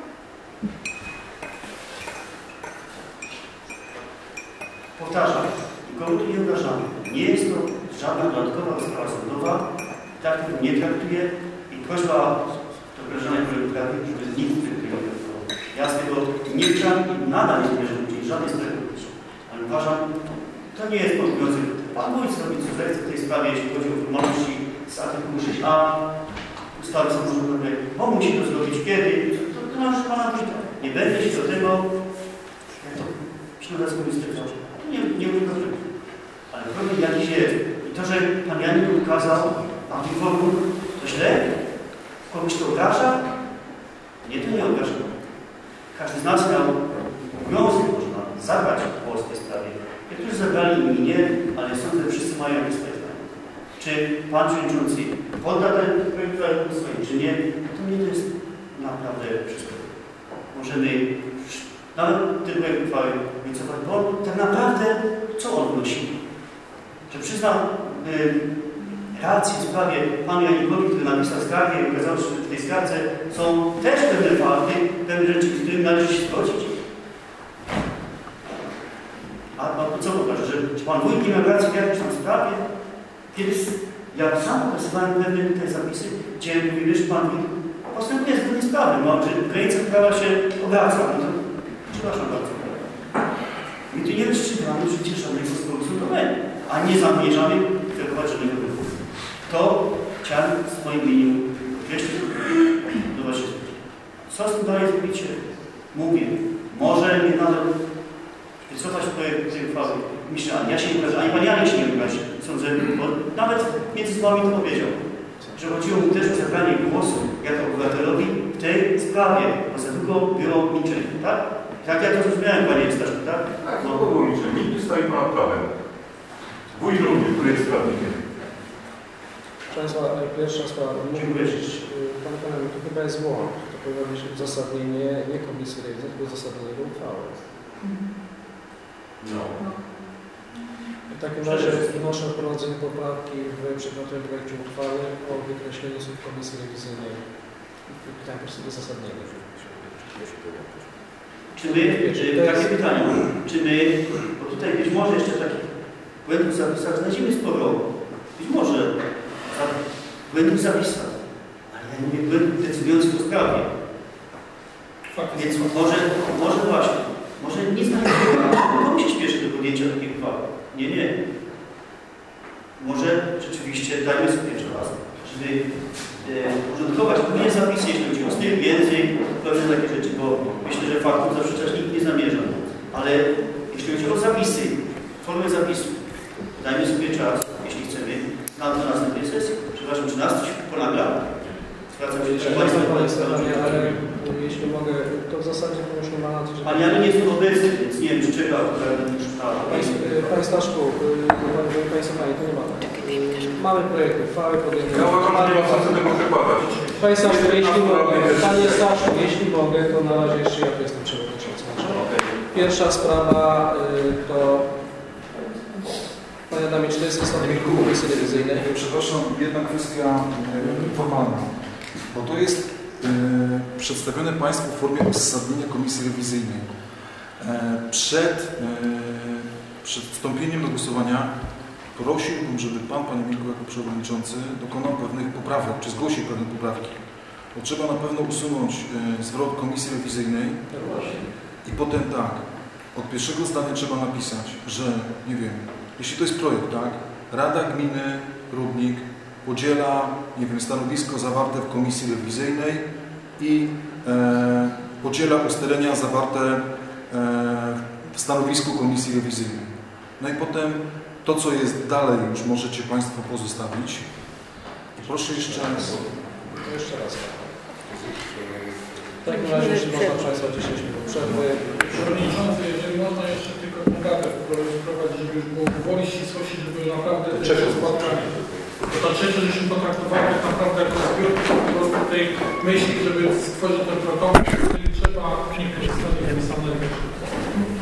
Powtarzam, nikogo tu nie obrażamy. Nie jest to żadna dodatkowa sprawa sądowa, tak tego nie traktuje i prośba do koleżanek prawie, żeby nikt tego nie traktował. Ja z tego nie chciałem i nadal nie zmierzam uczynić żadnej sprawy, ale uważam, to nie jest obowiązek. Pan wójt zrobić co zechce w tej sprawie, jeśli chodzi o formalności z artykułu 6a ustawy samorządowej, bo musi to zrobić kiedy, to należy Pana wójta. Nie będę się do tego, jak to środowisko występował. Nie umiem to zrobić. Ale problem jakiś jest. I to, że Pan Janik ukazał na tym forum, to źle? Kogoś to obraża? Nie, to nie obraża. Każdy z nas miał obowiązek, można zabrać głos w tej sprawie. Niektórzy zabrali i nie, ale sądzę, że wszyscy mają jakieś swoje zdanie. Czy Pan Przewodniczący podda ten projekt swoim, czy nie? To mnie to jest naprawdę wszystko. Możemy nawet ten projekt uchwały wycofać, bo tak naprawdę co on wnosi? Że przyznał rację w sprawie Panu Janikowi, który napisał skargę i okazało się, że w tej skardze są też pewne fakty, pewne rzeczy, z którymi należy się zgodzić. A co pokaże, że Pan Wójt nie miał racji w jakiejś tam sprawie? Kiedy ja sam opisywałem pewne tutaj zapisy, gdzie mówił, że Pan Wójt postępuje zgodnie z prawem, no, że granica prawa się obraca, no to przepraszam bardzo. My tu nie rozstrzygamy życie żadnego sporu sądowego, a nie zamierzamy kreować żadnego wyboru. To chciałem w moim imieniu określić do Waszej służby. Co z tym dalej zrobicie? Mówię, może nie nadal wycofać projekt tej uchwały. Myślę, ani ja się nie wyrażę, ani Pan Janek się nie wyrazi. Sądzę, bo nawet między słowami to powiedział, że chodziło mu też o zabranie głosu jako obywatelowi w tej sprawie, bo za długo było milczenie, tak? Tak ja to zrozumiałem, Panie Staszku, tak? Tak, no to było milczenie. Nikt nie stoi ponad prawem. Wójt również, który jest prawnikiem. Proszę Państwa, pierwsza sprawa. Dziękuję. Pan Kolega, to chyba jest błąd. To powinno być uzasadnienie nie komisji rewizyjnej, tylko uzasadnienie uchwały. No. W takim razie wnoszę o wprowadzenie poprawki w przedmiotowym projekcie uchwały o wykreśleniu słów komisji rewizyjnej. Pytanie po prostu uzasadnienie. Czy my, takie pytanie, czy my, bo tutaj być może jeszcze taki błędów w zapisach znajdziemy sporo, być może błędów w zapisach, ale ja nie mówię błędów decydujących o sprawie. Więc może właśnie, może nie znajdziemy, komu się śpieszy do podjęcia takiej uchwały. Nie. Może rzeczywiście dajmy sobie czas, żeby uporządkować głównie zapisy, jeśli chodzi o styl, język, pewne takie rzeczy, bo myślę, że faktów zaprzeczać nikt nie zamierza. Ale jeśli chodzi o zapisy, formę zapisu, dajmy sobie czas, jeśli chcemy, na następnej sesji. Przepraszam, czy nas coś ponagla? Zwracam się do Państwa, ale jeśli mogę, to w zasadzie to już nie ma na to, że... Panie Janu nie jest tu obecny, więc nie wiem, czy czeka. Panie Staszku, Państwo Panie, to nie ma tak. Mamy projekt uchwały podjęty. Ja uważam, że nie ma sensu tego przekładać. Panie Staszku, jeśli mogę, Panie Staszku, jeśli mogę, to na razie jeszcze ja jestem przewodniczącym. Pierwsza sprawa to... Panie Adamie, czy to jest stanowisko komisji rewizyjnej? Przepraszam, jedna kwestia formalna. Bo to jest przedstawione Państwu w formie uzasadnienia komisji rewizyjnej. Przed wstąpieniem do głosowania prosiłbym, żeby Panie Milku, jako przewodniczący dokonał pewnych poprawek, czy zgłosił pewne poprawki. Bo trzeba na pewno usunąć zwrot komisji rewizyjnej i potem tak, od pierwszego zdania trzeba napisać, że, nie wiem, jeśli to jest projekt, tak, Rada Gminy Rudnik podziela, nie wiem, stanowisko zawarte w komisji rewizyjnej i podziela ustalenia zawarte w stanowisku komisji rewizyjnej. No i potem to, co jest dalej, już możecie Państwo pozostawić. I proszę jeszcze raz. Jeszcze raz. W takim razie, jeśli można Państwa 10 minut przerwy. Przewodniczący, jeżeli można jeszcze tylko poprawę wprowadzić, żeby już było woli ścisłości, żeby naprawdę Trzecie spotkanie. Bo to trzecie, żeśmy potraktowali tak naprawdę jako zbiórkę po prostu tej myśli, żeby stworzyć ten protokół, który trzeba w niektórych stanie napisane.